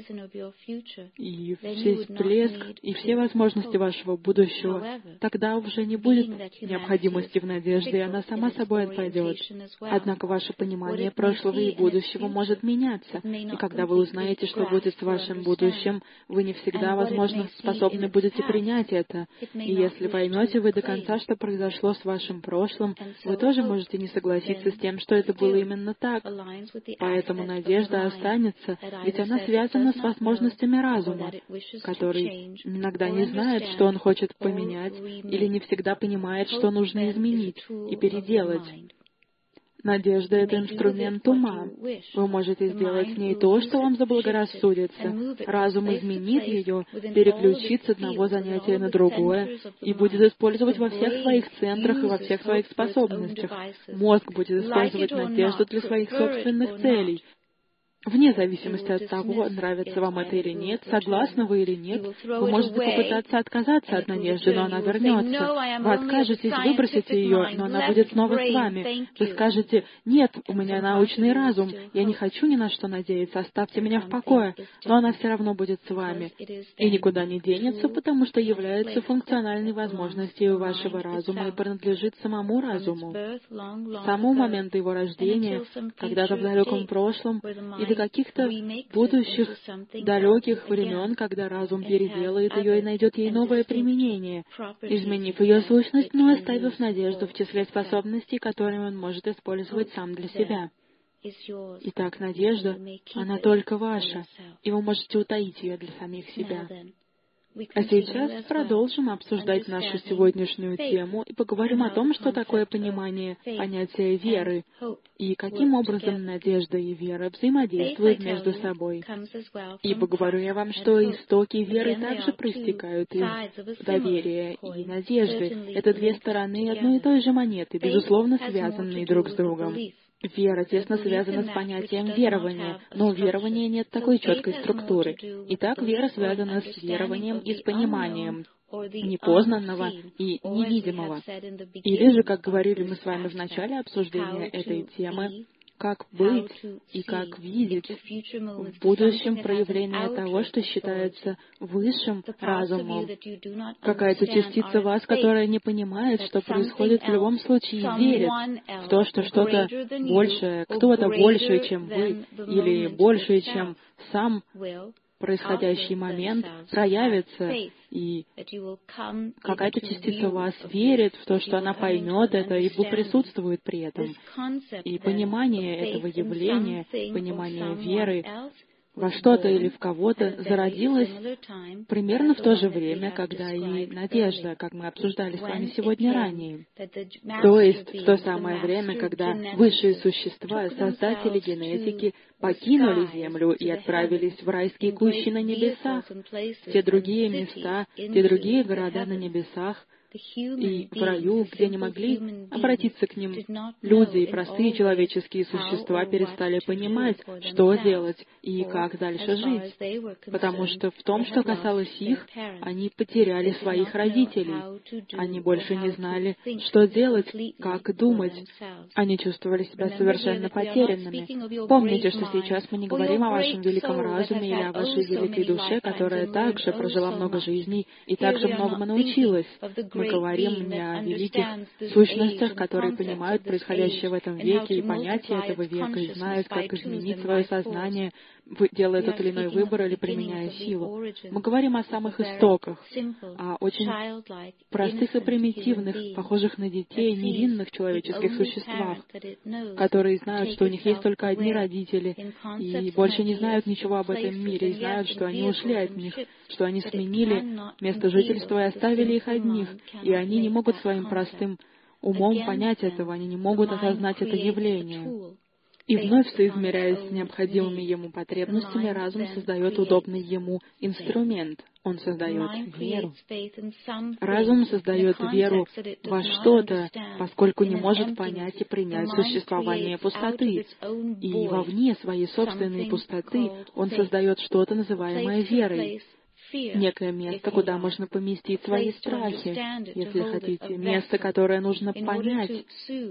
и весь блеск, и все возможности вашего будущего, тогда уже не будет необходимости в надежде, и она сама собой отпадет. Однако ваше понимание прошлого и будущего может меняться, и когда вы узнаете, что будет с вашим будущим, вы не всегда, возможно, способны будете принять это. И если поймете вы до конца, что произошло с вашим прошлым, вы тоже можете не согласиться с тем, что это было именно так. Поэтому надежда останется, ведь она связана с возможностями разума, который иногда не знает, что он хочет поменять, или не всегда понимает, что нужно изменить и переделать. Надежда — это инструмент ума. Вы можете сделать с ней то, что вам заблагорассудится. Разум изменит ее, переключит с одного занятия на другое и будет использовать во всех своих центрах и во всех своих способностях. Мозг будет использовать надежду для своих собственных целей. Вне зависимости от того, нравится вам это или нет, согласны вы или нет, вы можете попытаться отказаться от надежды, но она вернется. Вы откажетесь, выбросите ее, но она будет снова с вами. Вы скажете: «Нет, у меня научный разум, я не хочу ни на что надеяться, оставьте меня в покое», но она все равно будет с вами. И никуда не денется, потому что является функциональной возможностью вашего разума и принадлежит самому разуму. С самого момента его рождения, когда-то в далеком прошлом, или каких-то будущих далеких времен, когда разум переделает ее и найдет ей новое применение, изменив ее сущность, но оставив надежду в числе способностей, которые он может использовать сам для себя. Итак, надежда, она только ваша, и вы можете утаить ее для самих себя. А сейчас продолжим обсуждать нашу сегодняшнюю тему и поговорим о том, что такое понимание понятия веры и каким образом надежда и вера взаимодействуют между собой. И поговорю я вам, что истоки веры также проистекают из доверия и надежды. Это две стороны одной и той же монеты, безусловно связанные друг с другом. Вера тесно связана с понятием верования, но у верования нет такой четкой структуры. Итак, вера связана с верованием и с пониманием непознанного и невидимого. Или же, как говорили мы с вами в начале обсуждения этой темы, как быть и как видеть в будущем проявление того, что считается высшим разумом. Какая-то частица вас, которая не понимает, что происходит в любом случае, верит в то, что что-то большее, кто-то большее, чем вы, или большее, чем сам происходящий момент проявится, и какая-то частица вас верит в то, что она поймет это и присутствует при этом. И понимание этого явления, понимание веры во что-то или в кого-то зародилось примерно в то же время, когда и надежда, как мы обсуждали с вами сегодня ранее. То есть в то самое время, когда высшие существа, создатели генетики, покинули Землю и отправились в райские кущи на небесах, те другие места, те другие города на небесах, и в раю, где не могли обратиться к ним люди и простые человеческие существа, перестали понимать, что делать и как дальше жить. Потому что в том, что касалось их, они потеряли своих родителей. Они больше не знали, что делать, как думать. Они чувствовали себя совершенно потерянными. Помните, что сейчас мы не говорим о вашем великом разуме или о вашей великой душе, которая также прожила много жизней и также многому научилась. Мы говорим не о великих сущностях, которые понимают происходящее в этом веке и понятия этого века, и знают, как изменить свое сознание, делая тот или иной выбор или применяя силу. Мы говорим о самых истоках, о очень простых и примитивных, похожих на детей, невинных человеческих существах, которые знают, что у них есть только одни родители, и больше не знают ничего об этом мире, и знают, что они ушли от них, что они сменили место жительства и оставили их одних, и они не могут своим простым умом понять этого, они не могут осознать это явление. И вновь соизмеряясь с необходимыми ему потребностями, разум создает удобный ему инструмент. Он создает веру. Разум создает веру во что-то, поскольку не может понять и принять существование пустоты. И вовне своей собственной пустоты он создает что-то, называемое верой. Некое место, куда можно поместить свои страхи, если хотите, место, которое нужно понять.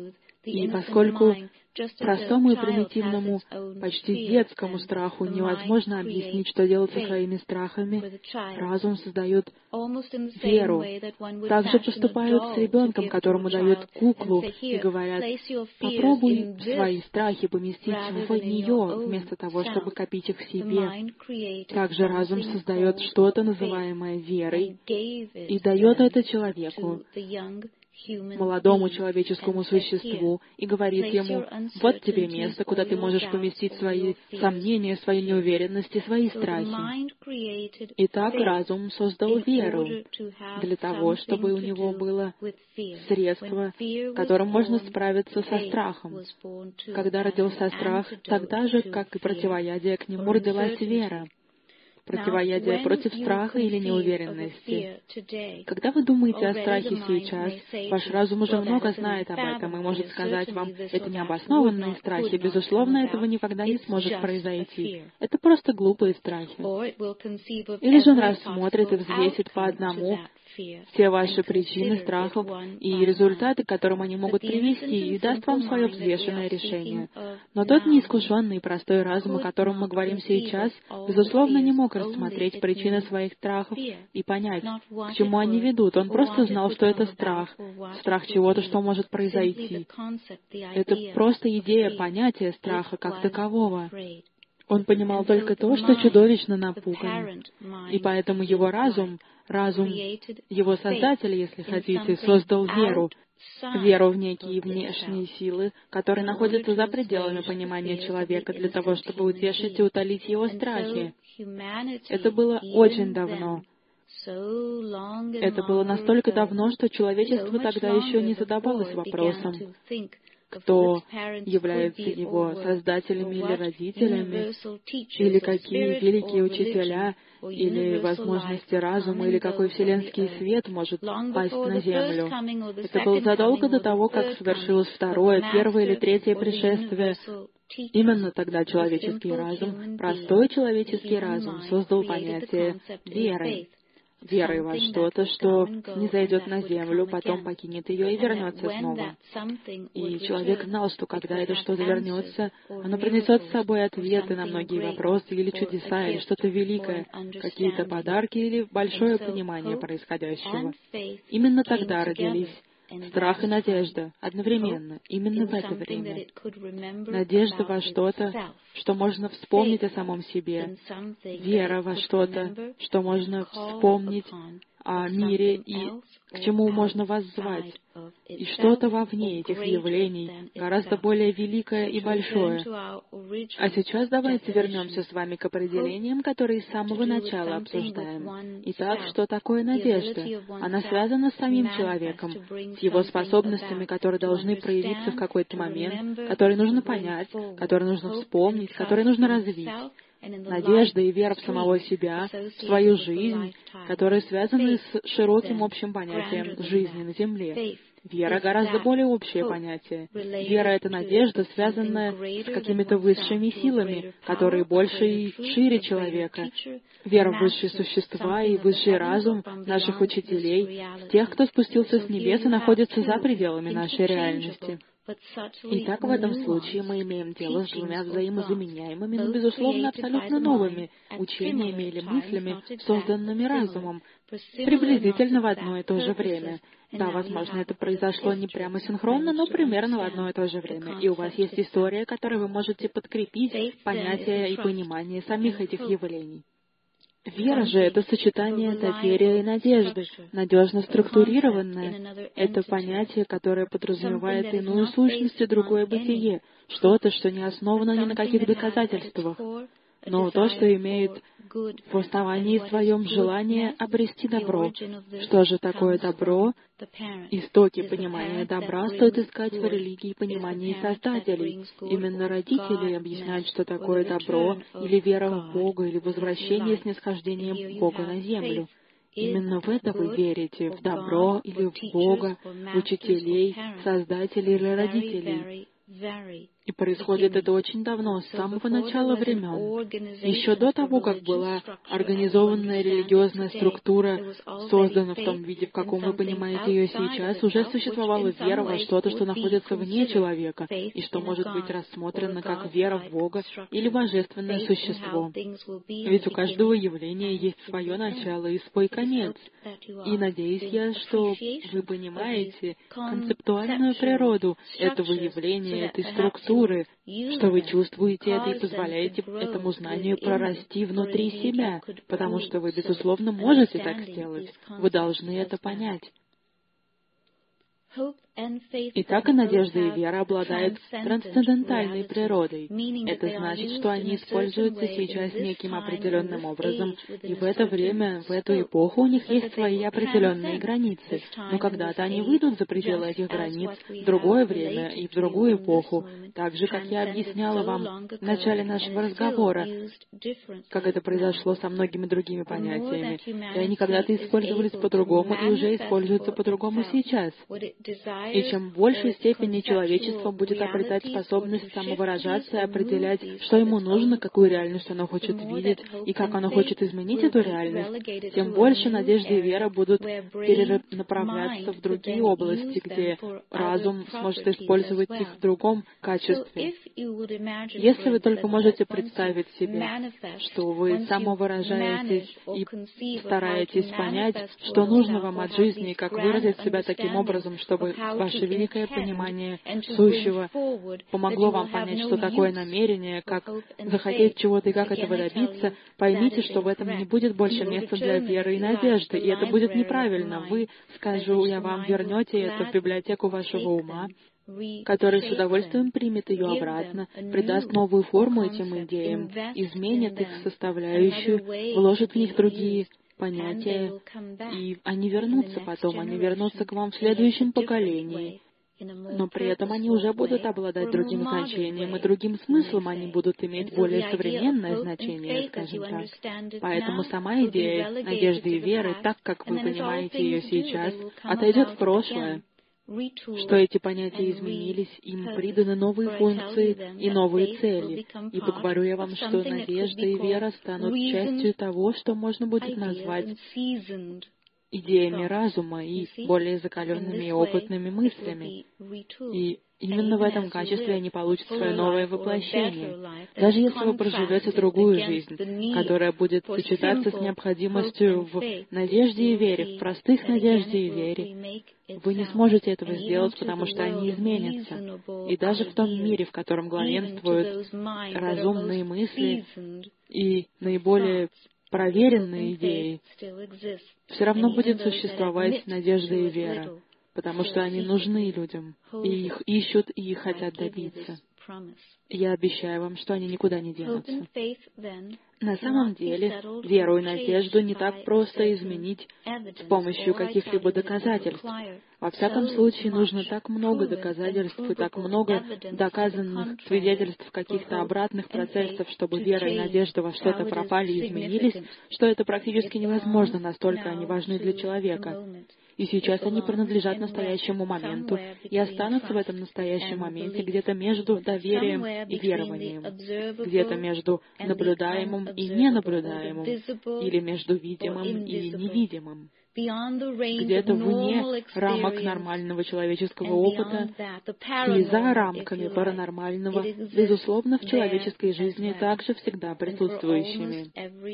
И поскольку простому и примитивному, почти детскому страху невозможно объяснить, что делать со своими страхами, разум создает веру. Также поступают с ребенком, которому дают куклу и говорят: попробуй свои страхи поместить в нее, вместо того, чтобы копить их в себе. Также разум создает что-то, называемое верой, и дает это человеку, молодому человеческому существу, и говорит ему: вот тебе место, куда ты можешь поместить свои сомнения, свои неуверенности, свои страхи. Итак, разум создал веру для того, чтобы у него было средство, которым можно справиться со страхом. Когда родился страх, тогда же, как и противоядие к нему, родилась вера. Противоядие против страха или неуверенности. Когда вы думаете о страхе сейчас, ваш разум уже много знает об этом и может сказать вам: это необоснованные страхи, безусловно, этого никогда не сможет произойти. Это просто глупые страхи. Или же он рассмотрит и взвесит по одному все ваши причины страхов и результаты, к которым они могут привести, и даст вам свое взвешенное решение. Но тот неискушенный и простой разум, о котором мы говорим сейчас, безусловно, не мог рассмотреть причины своих страхов и понять, к чему они ведут. Он просто знал, что это страх, страх чего-то, что может произойти. Это просто идея понятия страха как такового. Он понимал только то, что чудовищно напуган. И поэтому его разум его Создатель, если хотите, создал веру в некие внешние силы, которые находятся за пределами понимания человека, для того, чтобы утешить и утолить его страхи. Это было очень давно. Это было настолько давно, что человечество тогда еще не задавалось вопросом, кто является его создателями или родителями, или какие великие учителя, или возможности разума, или какой вселенский свет может пасть на землю. Это было задолго до того, как совершилось второе, первое или третье пришествие. Именно тогда человеческий разум, простой человеческий разум, создал понятие веры. Верой во что-то, что не зайдет на землю, потом покинет ее и вернется снова. И человек знал, что когда это что-то вернется, оно принесет с собой ответы на многие вопросы, или чудеса, или что-то великое, какие-то подарки, или большое понимание происходящего. Именно тогда родились Страх и надежда одновременно, именно в это время. Надежда во что-то, что можно вспомнить о самом себе. Вера во что-то, что можно вспомнить о мире и к чему можно воззвать. И что-то вовне этих явлений, гораздо более великое и большое. А сейчас давайте вернемся с вами к определениям, которые с самого начала обсуждаем. Итак, что такое надежда? Она связана с самим человеком, с его способностями, которые должны проявиться в какой-то момент, которые нужно понять, которые нужно вспомнить, которые нужно развить. Надежда и вера в самого себя, в свою жизнь, которые связаны с широким общим понятием жизни на земле. Вера — гораздо более общее понятие. Вера — это надежда, связанная с какими-то высшими силами, которые больше и шире человека. Вера в высшие существа и высший разум наших учителей, тех, кто спустился с небес и находится за пределами нашей реальности. Итак, в этом случае мы имеем дело с двумя взаимозаменяемыми, но, безусловно, абсолютно новыми учениями или мыслями, созданными разумом, приблизительно в одно и то же время. Да, возможно, это произошло не прямо синхронно, но примерно в одно и то же время. И у вас есть история, которой вы можете подкрепить понятие и понимание самих этих явлений. Вера же — это сочетание доверия и надежды, надежно структурированное. Это понятие, которое подразумевает иную сущность и другое бытие, что-то, что не основано ни на каких доказательствах, но то, что имеет в основании своем желание обрести добро. Что же такое добро? Истоки понимания добра стоит искать в религии понимания Создателей. Именно родители объясняют, что такое добро, или вера в Бога, или возвращение снисхождения Бога на землю. Именно в это вы верите, в добро или в Бога, в учителей, Создателей или родителей. И происходит это очень давно, с самого начала времен. Еще до того, как была организованная религиозная структура, создана в том виде, в каком вы понимаете ее сейчас, уже существовала вера во что-то, что находится вне человека, и что может быть рассмотрено как вера в Бога или божественное существо. Ведь у каждого явления есть свое начало и свой конец. И надеюсь я, что вы понимаете концептуальную природу этого явления, этой структуры, что вы чувствуете это и позволяете этому знанию прорасти внутри себя, потому что вы, безусловно, можете так сделать. Вы должны это понять. Итак, и надежда и вера обладают трансцендентальной природой. Это значит, что они используются сейчас неким определенным образом, и в это время, в эту эпоху у них есть свои определенные границы. Но когда-то они выйдут за пределы этих границ в другое время и в другую эпоху, так же, как я объясняла вам в начале нашего разговора, как это произошло со многими другими понятиями. И они когда-то использовались по-другому и уже используются по-другому сейчас. И чем в большей степени человечество будет обретать способность самовыражаться и определять, что ему нужно, какую реальность оно хочет видеть и как оно хочет изменить эту реальность, тем больше надежда и вера будут перенаправляться в другие области, где разум сможет использовать их в другом качестве. Если вы только можете представить себе, что вы самовыражаетесь и стараетесь понять, что нужно вам от жизни и как выразить себя таким образом, чтобы ваше великое понимание сущего помогло вам понять, что такое намерение, как захотеть чего-то и как этого добиться, поймите, что в этом не будет больше места для веры и надежды, и это будет неправильно. Вы, скажу я вам, вернете это в библиотеку вашего ума, который с удовольствием примет ее обратно, придаст новую форму этим идеям, изменит их составляющую, вложит в них другие понятия, и они вернутся потом, они вернутся к вам в следующем поколении. Но при этом они уже будут обладать другим значением и другим смыслом, они будут иметь более современное значение, скажем так. Поэтому сама идея надежды и веры, так как вы понимаете ее сейчас, отойдет в прошлое, что эти понятия изменились, им приданы новые функции и новые цели. Ибо говорю я вам, что надежда и вера станут частью того, что можно будет назвать идеями разума и более закаленными и опытными мыслями. И именно в этом качестве они получат свое новое воплощение. Даже если вы проживете другую жизнь, которая будет сочетаться с необходимостью в надежде и вере, в простых надежде и вере, вы не сможете этого сделать, потому что они изменятся. И даже в том мире, в котором главенствуют разумные мысли и наиболее проверенные идеи, все равно будет существовать надежда и вера, потому что они нужны людям, и их ищут, и их хотят добиться. Я обещаю вам, что они никуда не денутся. На самом деле, веру и надежду не так просто изменить с помощью каких-либо доказательств. Во всяком случае, нужно так много доказательств и так много доказанных свидетельств каких-то обратных процессов, чтобы вера и надежда во что-то пропали и изменились, что это практически невозможно, настолько они важны для человека. И сейчас они принадлежат настоящему моменту и останутся в этом настоящем моменте где-то между доверием и верованием, где-то между наблюдаемым и ненаблюдаемым, или между видимым и невидимым, где-то вне рамок нормального человеческого опыта и за рамками паранормального, безусловно, в человеческой жизни также всегда присутствующими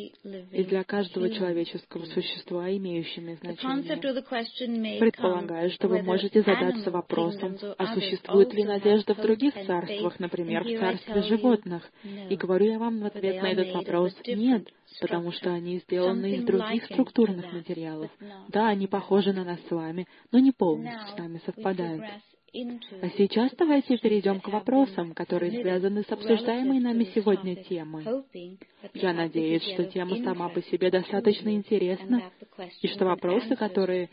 и для каждого человеческого существа имеющими значение. Предполагаю, что вы можете задаться вопросом, а существует ли надежда в других царствах, например, в царстве животных? И говорю я вам в ответ на этот вопрос «нет», потому что они сделаны из других структурных материалов. Да, они похожи на нас с вами, но не полностью с нами совпадают. А сейчас давайте перейдем к вопросам, которые связаны с обсуждаемой нами сегодня темой. Я надеюсь, что тема сама по себе достаточно интересна, и что вопросы, которые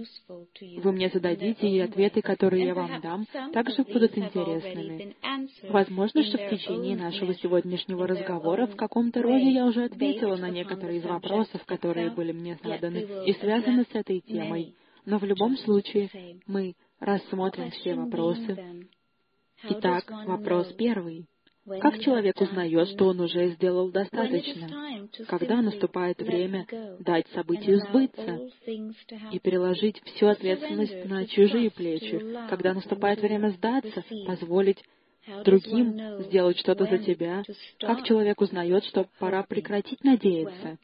вы мне зададите, и ответы, которые я вам дам, также будут интересными. Возможно, что в течение нашего сегодняшнего разговора в каком-то роде я уже ответила на некоторые из вопросов, которые были мне заданы и связаны с этой темой. Но в любом случае мы рассмотрим все вопросы. Итак, вопрос первый. Как человек узнает, что он уже сделал достаточно? Когда наступает время дать событию сбыться и переложить всю ответственность на чужие плечи? Когда наступает время сдаться, позволить другим сделать что-то за тебя? Как человек узнает, что пора прекратить надеяться?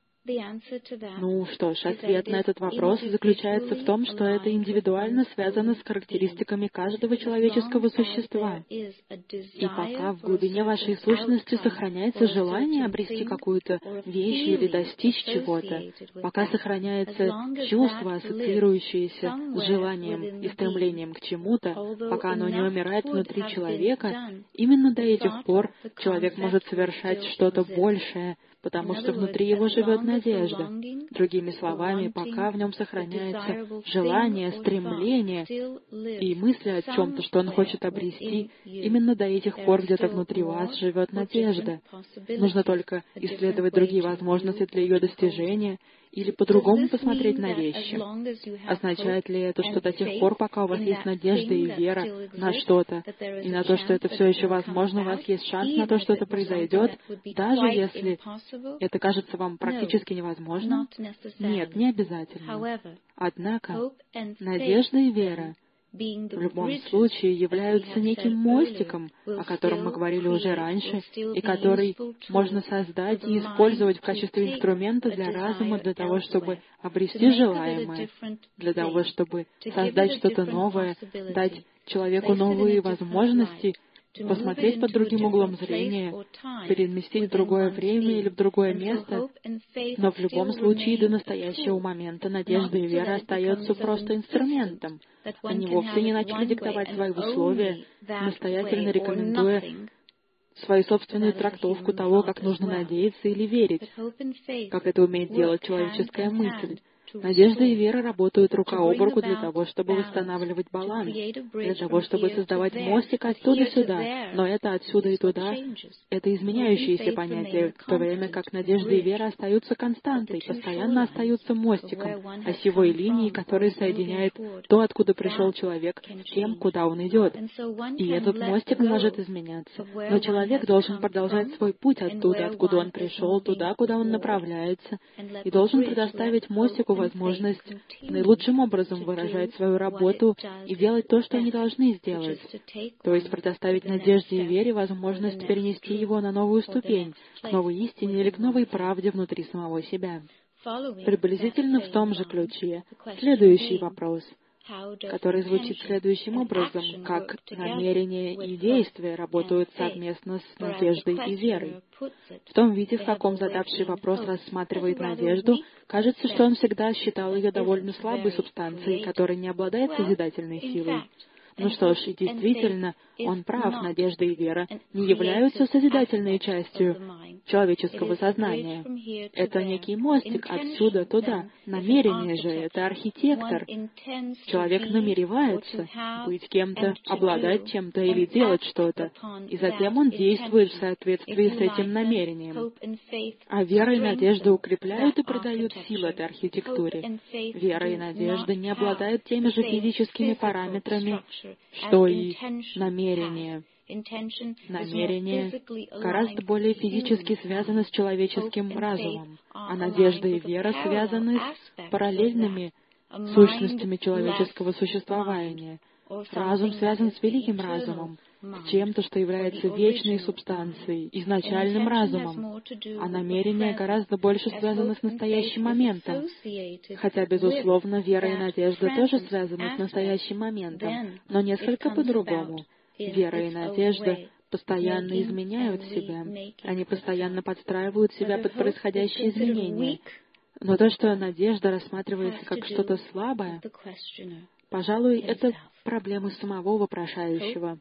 Ну что ж, ответ на этот вопрос заключается в том, что это индивидуально связано с характеристиками каждого человеческого существа. И пока в глубине вашей сущности сохраняется желание обрести какую-то вещь или достичь чего-то, пока сохраняется чувство, ассоциирующееся с желанием и стремлением к чему-то, пока оно не умирает внутри человека, именно до этих пор человек может совершать что-то большее, потому что внутри его живет надежда. Другими словами, пока в нем сохраняется желание, стремление и мысли о чем-то, что он хочет обрести, именно до этих пор где-то внутри вас живет надежда. Нужно только исследовать другие возможности для ее достижения или по-другому посмотреть на вещи. Означает ли это, что до тех пор, пока у вас есть надежда и вера на что-то, и на то, что это все еще возможно, у вас есть шанс на то, что это произойдет, даже если это кажется вам практически невозможным? Нет, не обязательно. Однако, надежда и вера в любом случае являются неким мостиком, о котором мы говорили уже раньше, и который можно создать и использовать в качестве инструмента для разума, для того, чтобы обрести желаемое, для того, чтобы создать что-то новое, дать человеку новые возможности, посмотреть под другим углом зрения, переместить в другое время или в другое место, но в любом случае до настоящего момента надежда и вера остаются просто инструментом. Они вовсе не начали диктовать свои условия, настоятельно рекомендуя свою собственную трактовку того, как нужно надеяться или верить, как это умеет делать человеческая мысль. Надежда и вера работают рука об руку для того, чтобы восстанавливать баланс, для того, чтобы создавать мостик оттуда сюда, но это отсюда и туда — это изменяющиеся понятия, в то время как надежда и вера остаются константой, постоянно остаются мостиком, осевой линией, которая соединяет то, откуда пришел человек, с тем, куда он идет. И этот мостик может изменяться, но человек должен продолжать свой путь оттуда, откуда он пришел, туда, куда он направляется, и должен предоставить мостику возможность наилучшим образом выражать свою работу и делать то, что они должны сделать, то есть предоставить надежде и вере возможность перенести его на новую ступень, к новой истине или к новой правде внутри самого себя. Приблизительно в том же ключе следующий вопрос, который звучит следующим образом: как намерение и действие работают совместно с надеждой и верой. В том виде, в каком задавший вопрос рассматривает надежду, кажется, что он всегда считал ее довольно слабой субстанцией, которая не обладает созидательной силой. Ну что ж, и действительно, он прав, надежда и вера не являются созидательной частью человеческого сознания. Это некий мостик отсюда туда. Намерение же — это архитектор. Человек намеревается быть кем-то, обладать чем-то или делать что-то, и затем он действует в соответствии с этим намерением. А вера и надежда укрепляют и придают силу этой архитектуре. Вера и надежда не обладают теми же физическими параметрами, что и намерение. Намерение гораздо более физически связано с человеческим разумом, а надежда и вера связаны с параллельными сущностями человеческого существования. Разум связан с великим разумом, с чем-то, что является вечной субстанцией, изначальным разумом, а намерение гораздо больше связано с настоящим моментом. Хотя, безусловно, вера и надежда тоже связаны с настоящим моментом, но несколько по-другому. Вера и надежда постоянно изменяют себя, они постоянно подстраивают себя под происходящие изменения. Но то, что надежда рассматривается как что-то слабое, пожалуй, это проблема самого вопрошающего.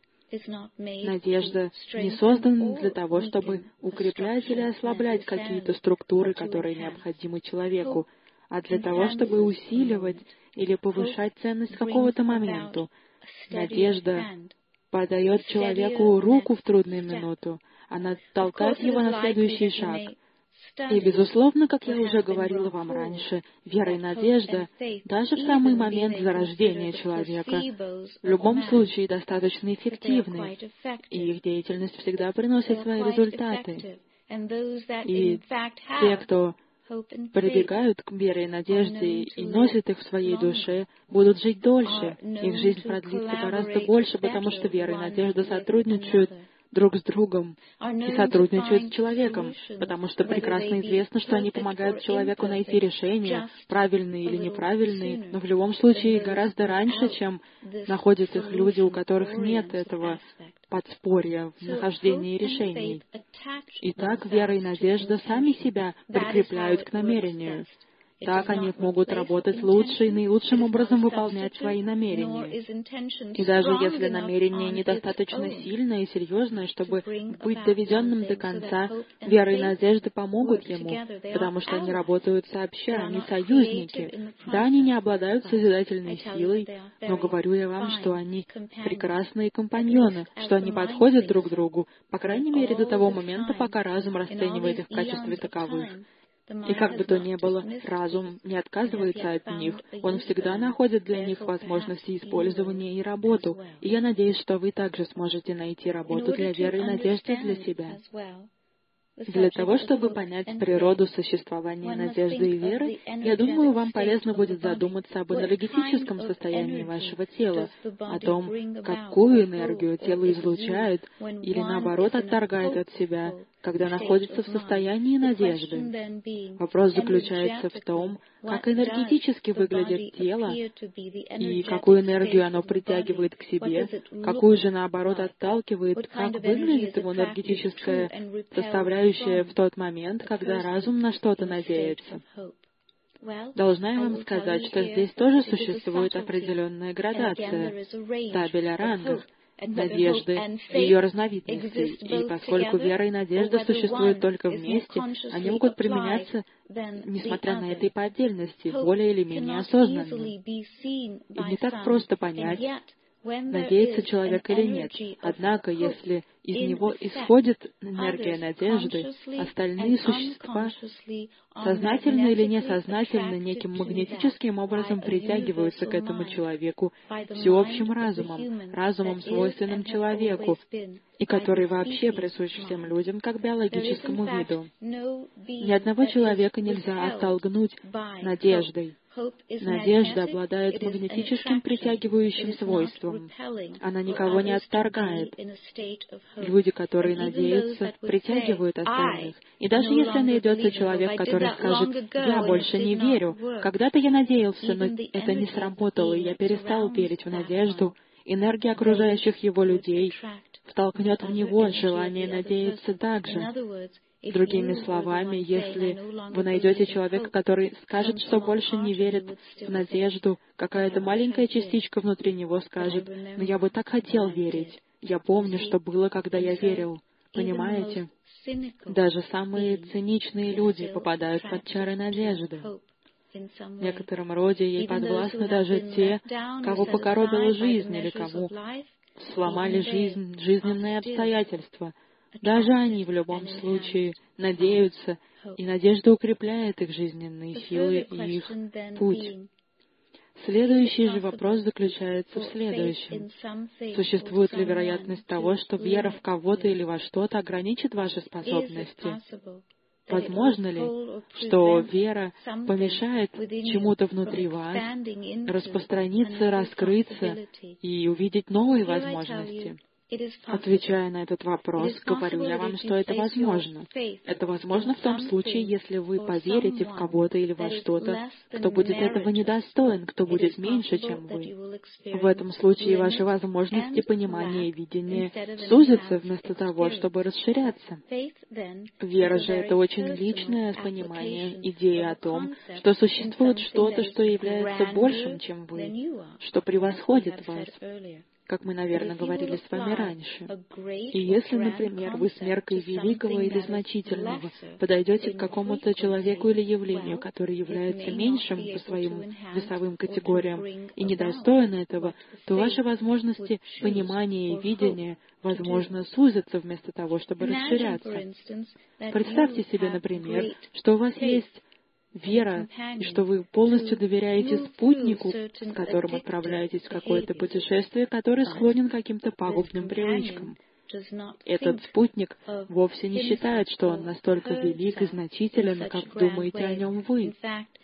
Надежда не создана для того, чтобы укреплять или ослаблять какие-то структуры, которые необходимы человеку, а для того, чтобы усиливать или повышать ценность какого-то моменту. Надежда подает человеку руку в трудную минуту, она толкает его на следующий шаг. И, безусловно, как я уже говорила вам раньше, вера и надежда, даже в самый момент зарождения человека, в любом случае достаточно эффективны, и их деятельность всегда приносит свои результаты. И те, кто прибегают к вере и надежде и носят их в своей душе, будут жить дольше. Их жизнь продлится гораздо больше, потому что вера и надежда сотрудничают друг с другом и сотрудничают с человеком, потому что прекрасно известно, что они помогают человеку найти решения, правильные или неправильные, но в любом случае гораздо раньше, чем находят их люди, у которых нет этого подспорья в нахождении решений. Итак, вера и надежда сами себя прикрепляют к намерению. Так они могут работать лучше и наилучшим образом выполнять свои намерения. И даже если намерение недостаточно сильное и серьезное, чтобы быть доведенным до конца, вера и надежда помогут ему, потому что они работают сообща, они союзники. Да, они не обладают созидательной силой, но говорю я вам, что они прекрасные компаньоны, что они подходят друг другу, по крайней мере, до того момента, пока разум расценивает их в качестве таковых. И как бы то ни было, разум не отказывается от них, он всегда находит для них возможности использования и работу, и я надеюсь, что вы также сможете найти работу для веры и надежды для себя. Для того, чтобы понять природу существования надежды и веры, я думаю, вам полезно будет задуматься об энергетическом состоянии вашего тела, о том, какую энергию тело излучает или, наоборот, отторгает от себя, когда находится в состоянии надежды. Вопрос заключается в том, как энергетически выглядит тело и какую энергию оно притягивает к себе, какую же, наоборот, отталкивает, как выглядит его энергетическая составляющая в тот момент, когда разум на что-то надеется. Должна я вам сказать, что здесь тоже существует определенная градация, табель о рангах надежды и ее разновидностей. И поскольку вера и надежда существуют только вместе, они могут применяться, несмотря на это и по отдельности, более или менее осознанно. И не так просто понять, надеется человек или нет. Однако, если из него исходит энергия надежды, остальные существа, сознательно или несознательно, неким магнетическим образом притягиваются к этому человеку всеобщим разумом, разумом, свойственным человеку, и который вообще присущ всем людям как биологическому виду. Ни одного человека нельзя оттолкнуть надеждой. Надежда обладает магнетическим притягивающим свойством. Она никого не отторгает. Люди, которые надеются, притягивают остальных. И даже если найдется человек, который скажет: «Я больше не верю. Когда-то я надеялся, но это не сработало, и я перестал верить в надежду», энергия окружающих его людей втолкнет в него желание надеяться также. Другими словами, если вы найдете человека, который скажет, что больше не верит в надежду, какая-то маленькая частичка внутри него скажет: «Но я бы так хотел верить. Я помню, что было, когда я верил». Понимаете? Даже самые циничные люди попадают под чары надежды. В некотором роде ей подвластны даже те, кого покоробила жизнь или кому сломали жизнь, жизненные обстоятельства. Даже они в любом случае надеются, и надежда укрепляет их жизненные силы и их путь. Следующий же вопрос заключается в следующем. Существует ли вероятность того, что вера в кого-то или во что-то ограничит ваши способности? Возможно ли, что вера помешает чему-то внутри вас распространиться, раскрыться и увидеть новые возможности? Отвечая на этот вопрос, говорю я вам, что это возможно. Это возможно в том случае, если вы поверите в кого-то или во что-то, кто будет этого недостоин, кто будет меньше, чем вы. В этом случае ваши возможности понимания и видения сузятся вместо того, чтобы расширяться. Вера же — это очень личное понимание, идея о том, что существует что-то, что является большим, чем вы, что превосходит вас, как мы, наверное, говорили с вами раньше. И если, например, вы с меркой великого или значительного подойдете к какому-то человеку или явлению, который является меньшим по своим весовым категориям и недостоин этого, то ваши возможности понимания и видения, возможно, сузятся вместо того, чтобы расширяться. Представьте себе, например, что у вас есть вера, и что вы полностью доверяете спутнику, с которым отправляетесь в какое-то путешествие, который склонен к каким-то пагубным привычкам. Этот спутник вовсе не считает, что он настолько велик и значителен, как думаете о нем вы.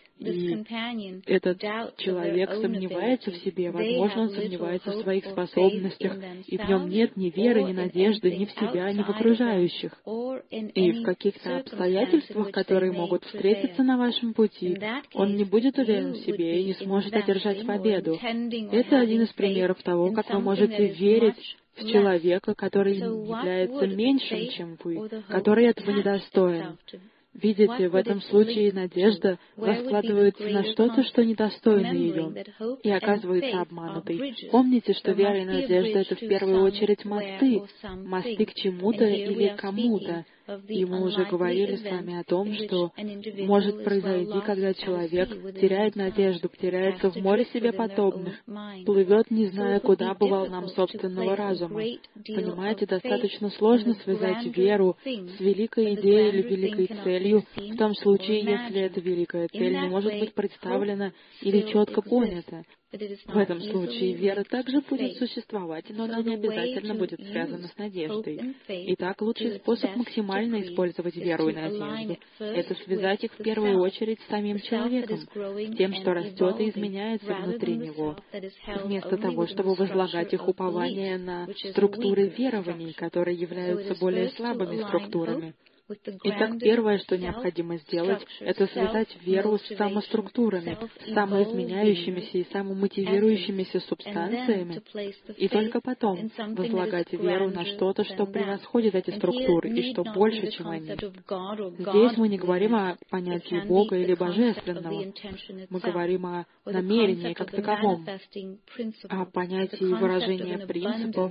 И этот человек сомневается в себе, возможно, он сомневается в своих способностях, и в нем нет ни веры, ни надежды, ни в себя, ни в окружающих. И в каких-то обстоятельствах, которые могут встретиться на вашем пути, он не будет уверен в себе и не сможет одержать победу. Это один из примеров того, как вы можете верить в человека, который является меньшим, чем вы, который этого недостоин. Видите, в этом случае надежда раскладывается на что-то, что недостойно ее, и оказывается обманутой. Помните, что вера и надежда — это в первую очередь мосты, мосты к чему-то или кому-то. И мы уже говорили с вами о том, что может произойти, когда человек теряет надежду, теряется в море себе подобных, плывет, не зная куда, по волнам собственного разума. Понимаете, достаточно сложно связать веру с великой идеей или великой целью, в том случае, если эта великая цель не может быть представлена или четко понята. В этом случае вера также будет существовать, но она не обязательно будет связана с надеждой. Итак, лучший способ максимально использовать веру и надежду — это связать их в первую очередь с самим человеком, с тем, что растет и изменяется внутри него, вместо того, чтобы возлагать их упование на структуры верований, которые являются более слабыми структурами. Итак, первое, что необходимо сделать, это связать веру с самоструктурами, с самоизменяющимися и самомотивирующимися субстанциями, и только потом возлагать веру на что-то, что превосходит эти структуры и что больше, чем они. Здесь мы не говорим о понятии Бога или Божественного, мы говорим о намерении как таковом, о понятии выражения принципов,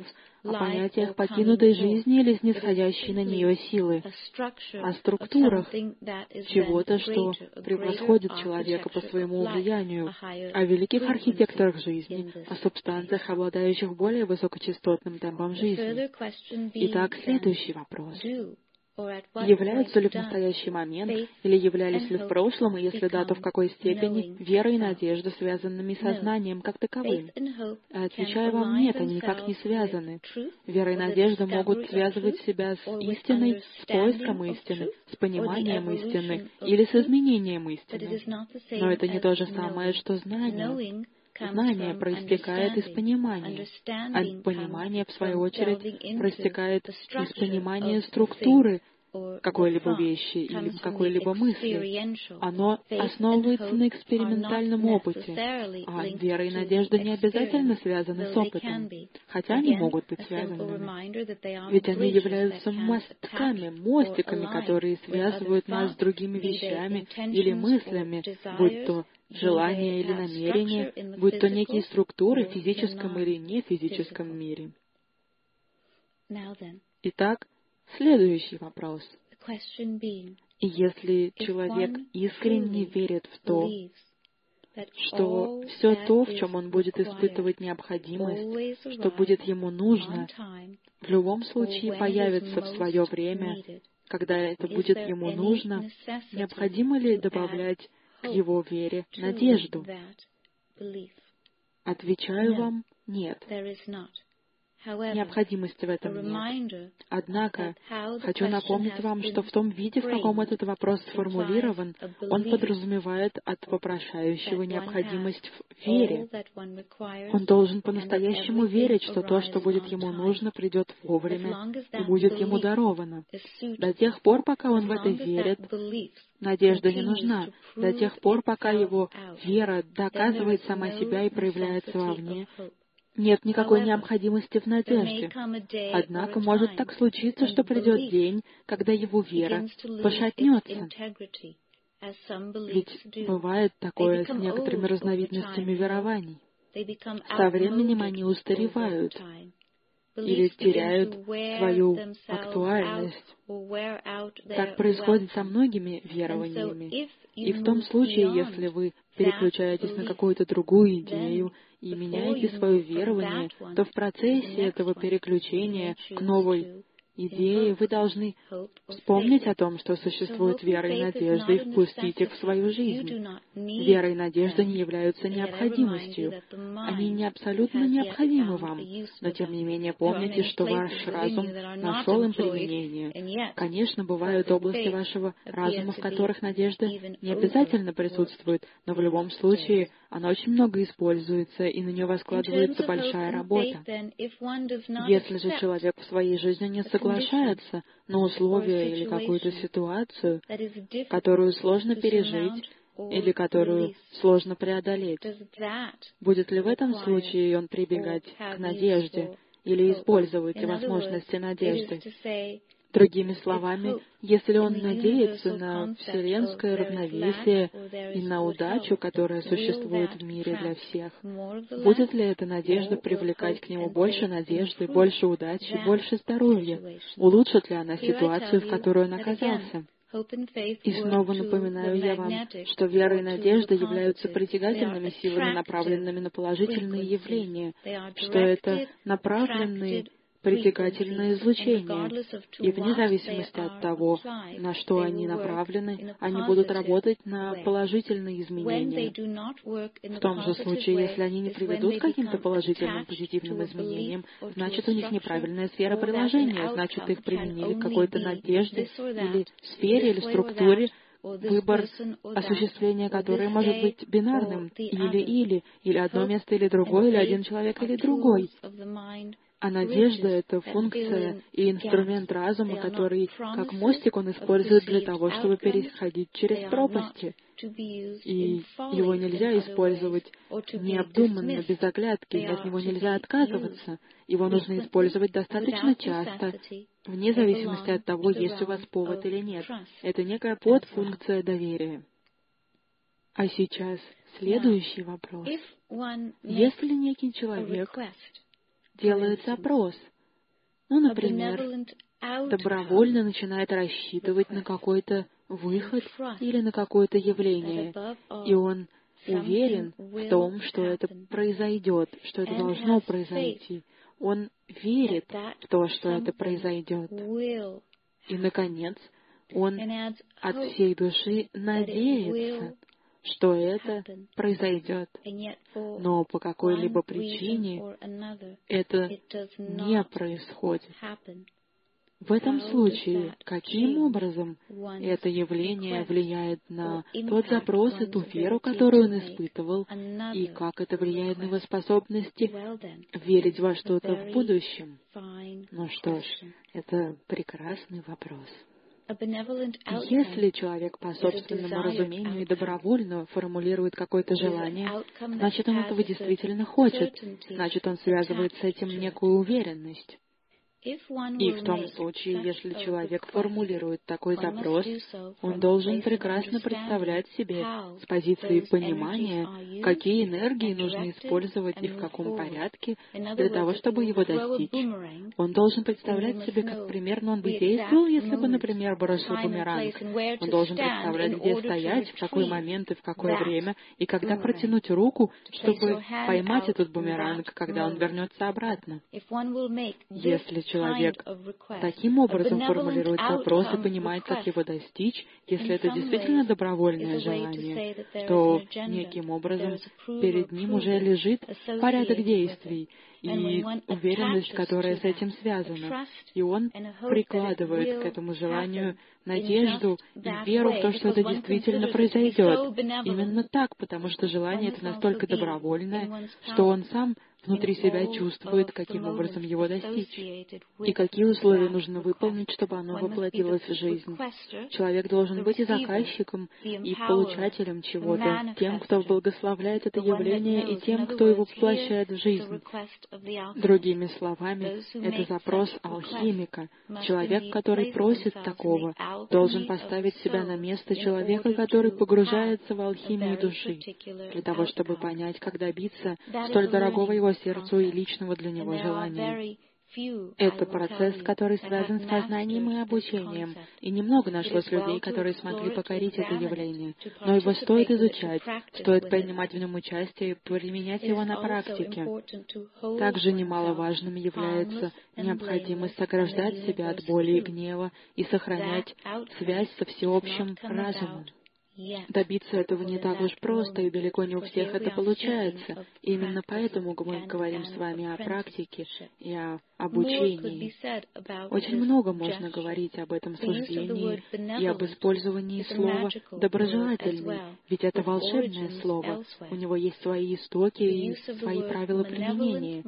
о понятиях покинутой жизни или снисходящей на нее силы, о структурах чего-то, что превосходит человека по своему влиянию, о великих архитекторах жизни, о субстанциях, обладающих более высокочастотным темпом жизни. Итак, следующий вопрос. Являются ли в настоящий момент или являлись ли в прошлом, и если да, то в какой степени вера и надежда связанными со знанием как таковым? Отвечаю вам, нет, они никак не связаны. Вера и надежда могут связывать себя с истиной, с поиском истины, с пониманием истины или с изменением истины. Но это не то же самое, что знание. Знание проистекает из понимания, а понимание, в свою очередь, проистекает из понимания структуры какой-либо вещи или какой-либо мысли. Оно основывается на экспериментальном опыте, а вера и надежда не обязательно связаны с опытом, хотя они могут быть связанными. Ведь они являются мостиками, которые связывают нас с другими вещами или мыслями, будь то желания или намерения, будь то некие структуры в физическом или нефизическом мире. Итак, следующий вопрос. И если человек искренне верит в то, что все то, в чем он будет испытывать необходимость, что будет ему нужно, в любом случае появится в свое время, когда это будет ему нужно, необходимо ли добавлять к его вере надежду? Отвечаю вам, нет. Необходимости в этом нет. Однако, хочу напомнить вам, что в том виде, в каком этот вопрос сформулирован, он подразумевает от вопрошающего необходимость в вере. Он должен по-настоящему верить, что то, что будет ему нужно, придет вовремя и будет ему даровано. До тех пор, пока он в это верит, надежда не нужна. До тех пор, пока его вера доказывает сама себя и проявляется вовне, нет никакой необходимости в надежде. Однако может так случиться, что придет день, когда его вера пошатнется. Ведь бывает такое с некоторыми разновидностями верований. Со временем они устаревают или теряют свою актуальность. Так происходит со многими верованиями. И в том случае, если вы переключаетесь на какую-то другую идею и меняете свое верование, то в процессе этого переключения к новой идее вы должны вспомнить о том, что существует вера и надежда, и впустить их в свою жизнь. Вера и надежда не являются необходимостью. Они не абсолютно необходимы вам, но тем не менее помните, что ваш разум нашел им применение. Конечно, бывают области вашего разума, в которых надежда не обязательно присутствует, но в любом случае она очень много используется, и на нее складывается большая работа. Если же человек в своей жизни не соглашается на условия или какую-то ситуацию, которую сложно пережить или которую сложно преодолеть, будет ли в этом случае он прибегать к надежде или использовать возможности надежды? Другими словами, если он надеется на вселенское равновесие и на удачу, которая существует в мире для всех, будет ли эта надежда привлекать к нему больше надежды, больше удачи, больше здоровья? Улучшит ли она ситуацию, в которой он оказался? И снова напоминаю я вам, что вера и надежда являются притягательными силами, направленными на положительные явления, что это направленные притягательное излучение, и вне зависимости от того, на что они направлены, они будут работать на положительные изменения. В том же случае, если они не приведут к каким-то положительным, позитивным изменениям, значит, у них неправильная сфера приложения, значит, их применили к какой-то надежде или сфере, или структуре, выбор осуществления которой может быть бинарным, или одно место или другое, или один человек или другой. А надежда — это функция и инструмент разума, который, как мостик, он использует для того, чтобы переходить через пропасти. И его нельзя использовать необдуманно, без оглядки, от него нельзя отказываться. Его нужно использовать достаточно часто, вне зависимости от того, есть у вас повод или нет. Это некая подфункция доверия. А сейчас следующий вопрос. Если некий человек делает запрос, Ну, например, добровольно начинает рассчитывать на какой-то выход или на какое-то явление, и он уверен в том, что это произойдет, что это должно произойти. Он верит в то, что это произойдет. И, наконец, он от всей души надеется, что это произойдет. Но по какой-либо причине это не происходит. В этом случае, каким образом это явление влияет на тот запрос и ту веру, которую он испытывал, и как это влияет на его способности верить во что-то в будущем? Ну что ж, это прекрасный вопрос. Если человек по собственному разумению и добровольно формулирует какое-то желание, значит, он этого действительно хочет, значит, он связывает с этим некую уверенность. И в том случае, если человек формулирует такой запрос, он должен прекрасно представлять себе с позиции понимания, какие энергии нужно использовать и в каком порядке для того, чтобы его достичь. Он должен представлять себе, как примерно он бы действовал, если бы, например, бросил бумеранг. Он должен представлять, где стоять, в какой момент и в какое время, и когда протянуть руку, чтобы поймать этот бумеранг, когда он вернется обратно. Если человек таким образом формулирует запрос и понимает, как его достичь, если это действительно добровольное желание, то неким образом перед ним уже лежит порядок действий и уверенность, которая с этим связана. И он прикладывает к этому желанию надежду и веру в то, что это действительно произойдет. Именно так, потому что желание это настолько добровольное, что он сам внутри себя чувствует, каким образом его достичь, и какие условия нужно выполнить, чтобы оно воплотилось в жизнь. Человек должен быть и заказчиком, и получателем чего-то, тем, кто благословляет это явление, и тем, кто его воплощает в жизнь. Другими словами, это запрос алхимика. Человек, который просит такого, должен поставить себя на место человека, который погружается в алхимию души, для того, чтобы понять, как добиться столь дорогого его сердцу и личного для него желания. Это процесс, который связан с познанием и обучением, и немного нашлось людей, которые смогли покорить это явление. Но его стоит изучать, стоит принимать в нем участие и применять его на практике. Также немаловажным является необходимость ограждать себя от боли и гнева и сохранять связь со всеобщим разумом. Добиться этого не так уж просто, и далеко не у всех это получается. Именно поэтому мы говорим с вами о практике и о обучении. Очень много можно говорить об этом суждении и об использовании слова «доброжелательный», ведь это волшебное слово. У него есть свои истоки и свои правила применения.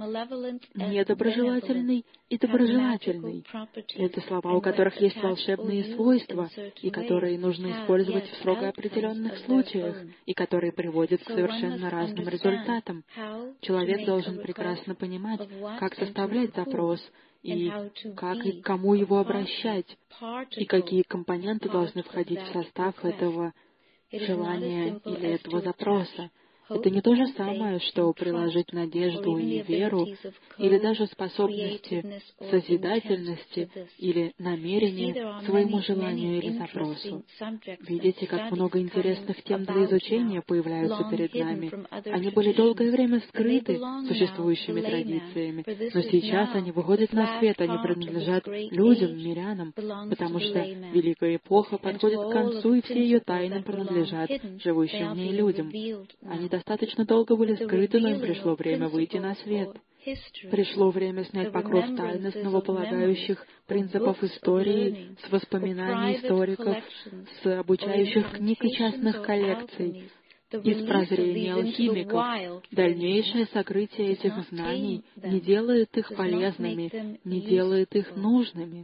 Недоброжелательный и доброжелательный — это слова, у которых есть волшебные свойства, и которые нужно использовать в строго определенных случаях, и которые приводят к совершенно разным результатам. Человек должен прекрасно понимать, как составлять запрос, и как и к кому его обращать, и какие компоненты должны входить в состав этого желания или этого запроса. Это не то же самое, что приложить надежду и веру, или даже способности созидательности или намерения к своему желанию или запросу. Видите, как много интересных тем для изучения появляются перед нами. Они были долгое время скрыты существующими традициями, но сейчас они выходят на свет, они принадлежат людям, мирянам, потому что Великая Эпоха подходит к концу, и все ее тайны принадлежат живущим в ней людям. Они достаточно долго были скрыты, но им пришло время выйти на свет. Пришло время снять покров тайны с новополагающих принципов истории, с воспоминаний историков, с обучающих книг и частных коллекций, из прозрения алхимиков. Дальнейшее сокрытие этих знаний не делает их полезными, не делает их нужными.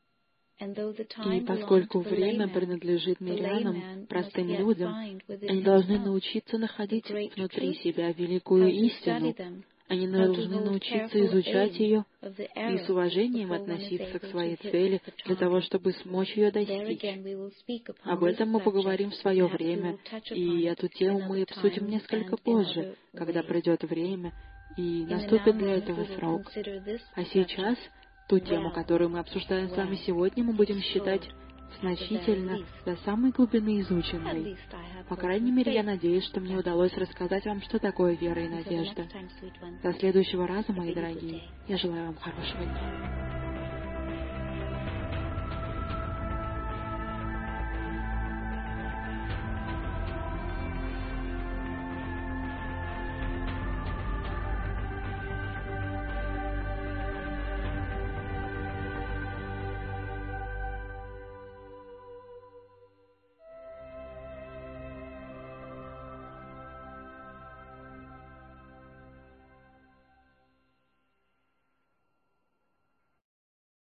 И поскольку время принадлежит мирянам, простым людям, они должны научиться находить внутри себя великую истину. Они должны научиться изучать ее и с уважением относиться к своей цели для того, чтобы смочь ее достичь. Об этом мы поговорим в свое время, и эту тему мы обсудим несколько позже, когда придет время, и наступит для этого срок. А сейчас ту тему, которую мы обсуждаем с вами сегодня, мы будем считать значительно до самой глубины изученной. По крайней мере, я надеюсь, что мне удалось рассказать вам, что такое вера и надежда. До следующего раза, мои дорогие. Я желаю вам хорошего дня.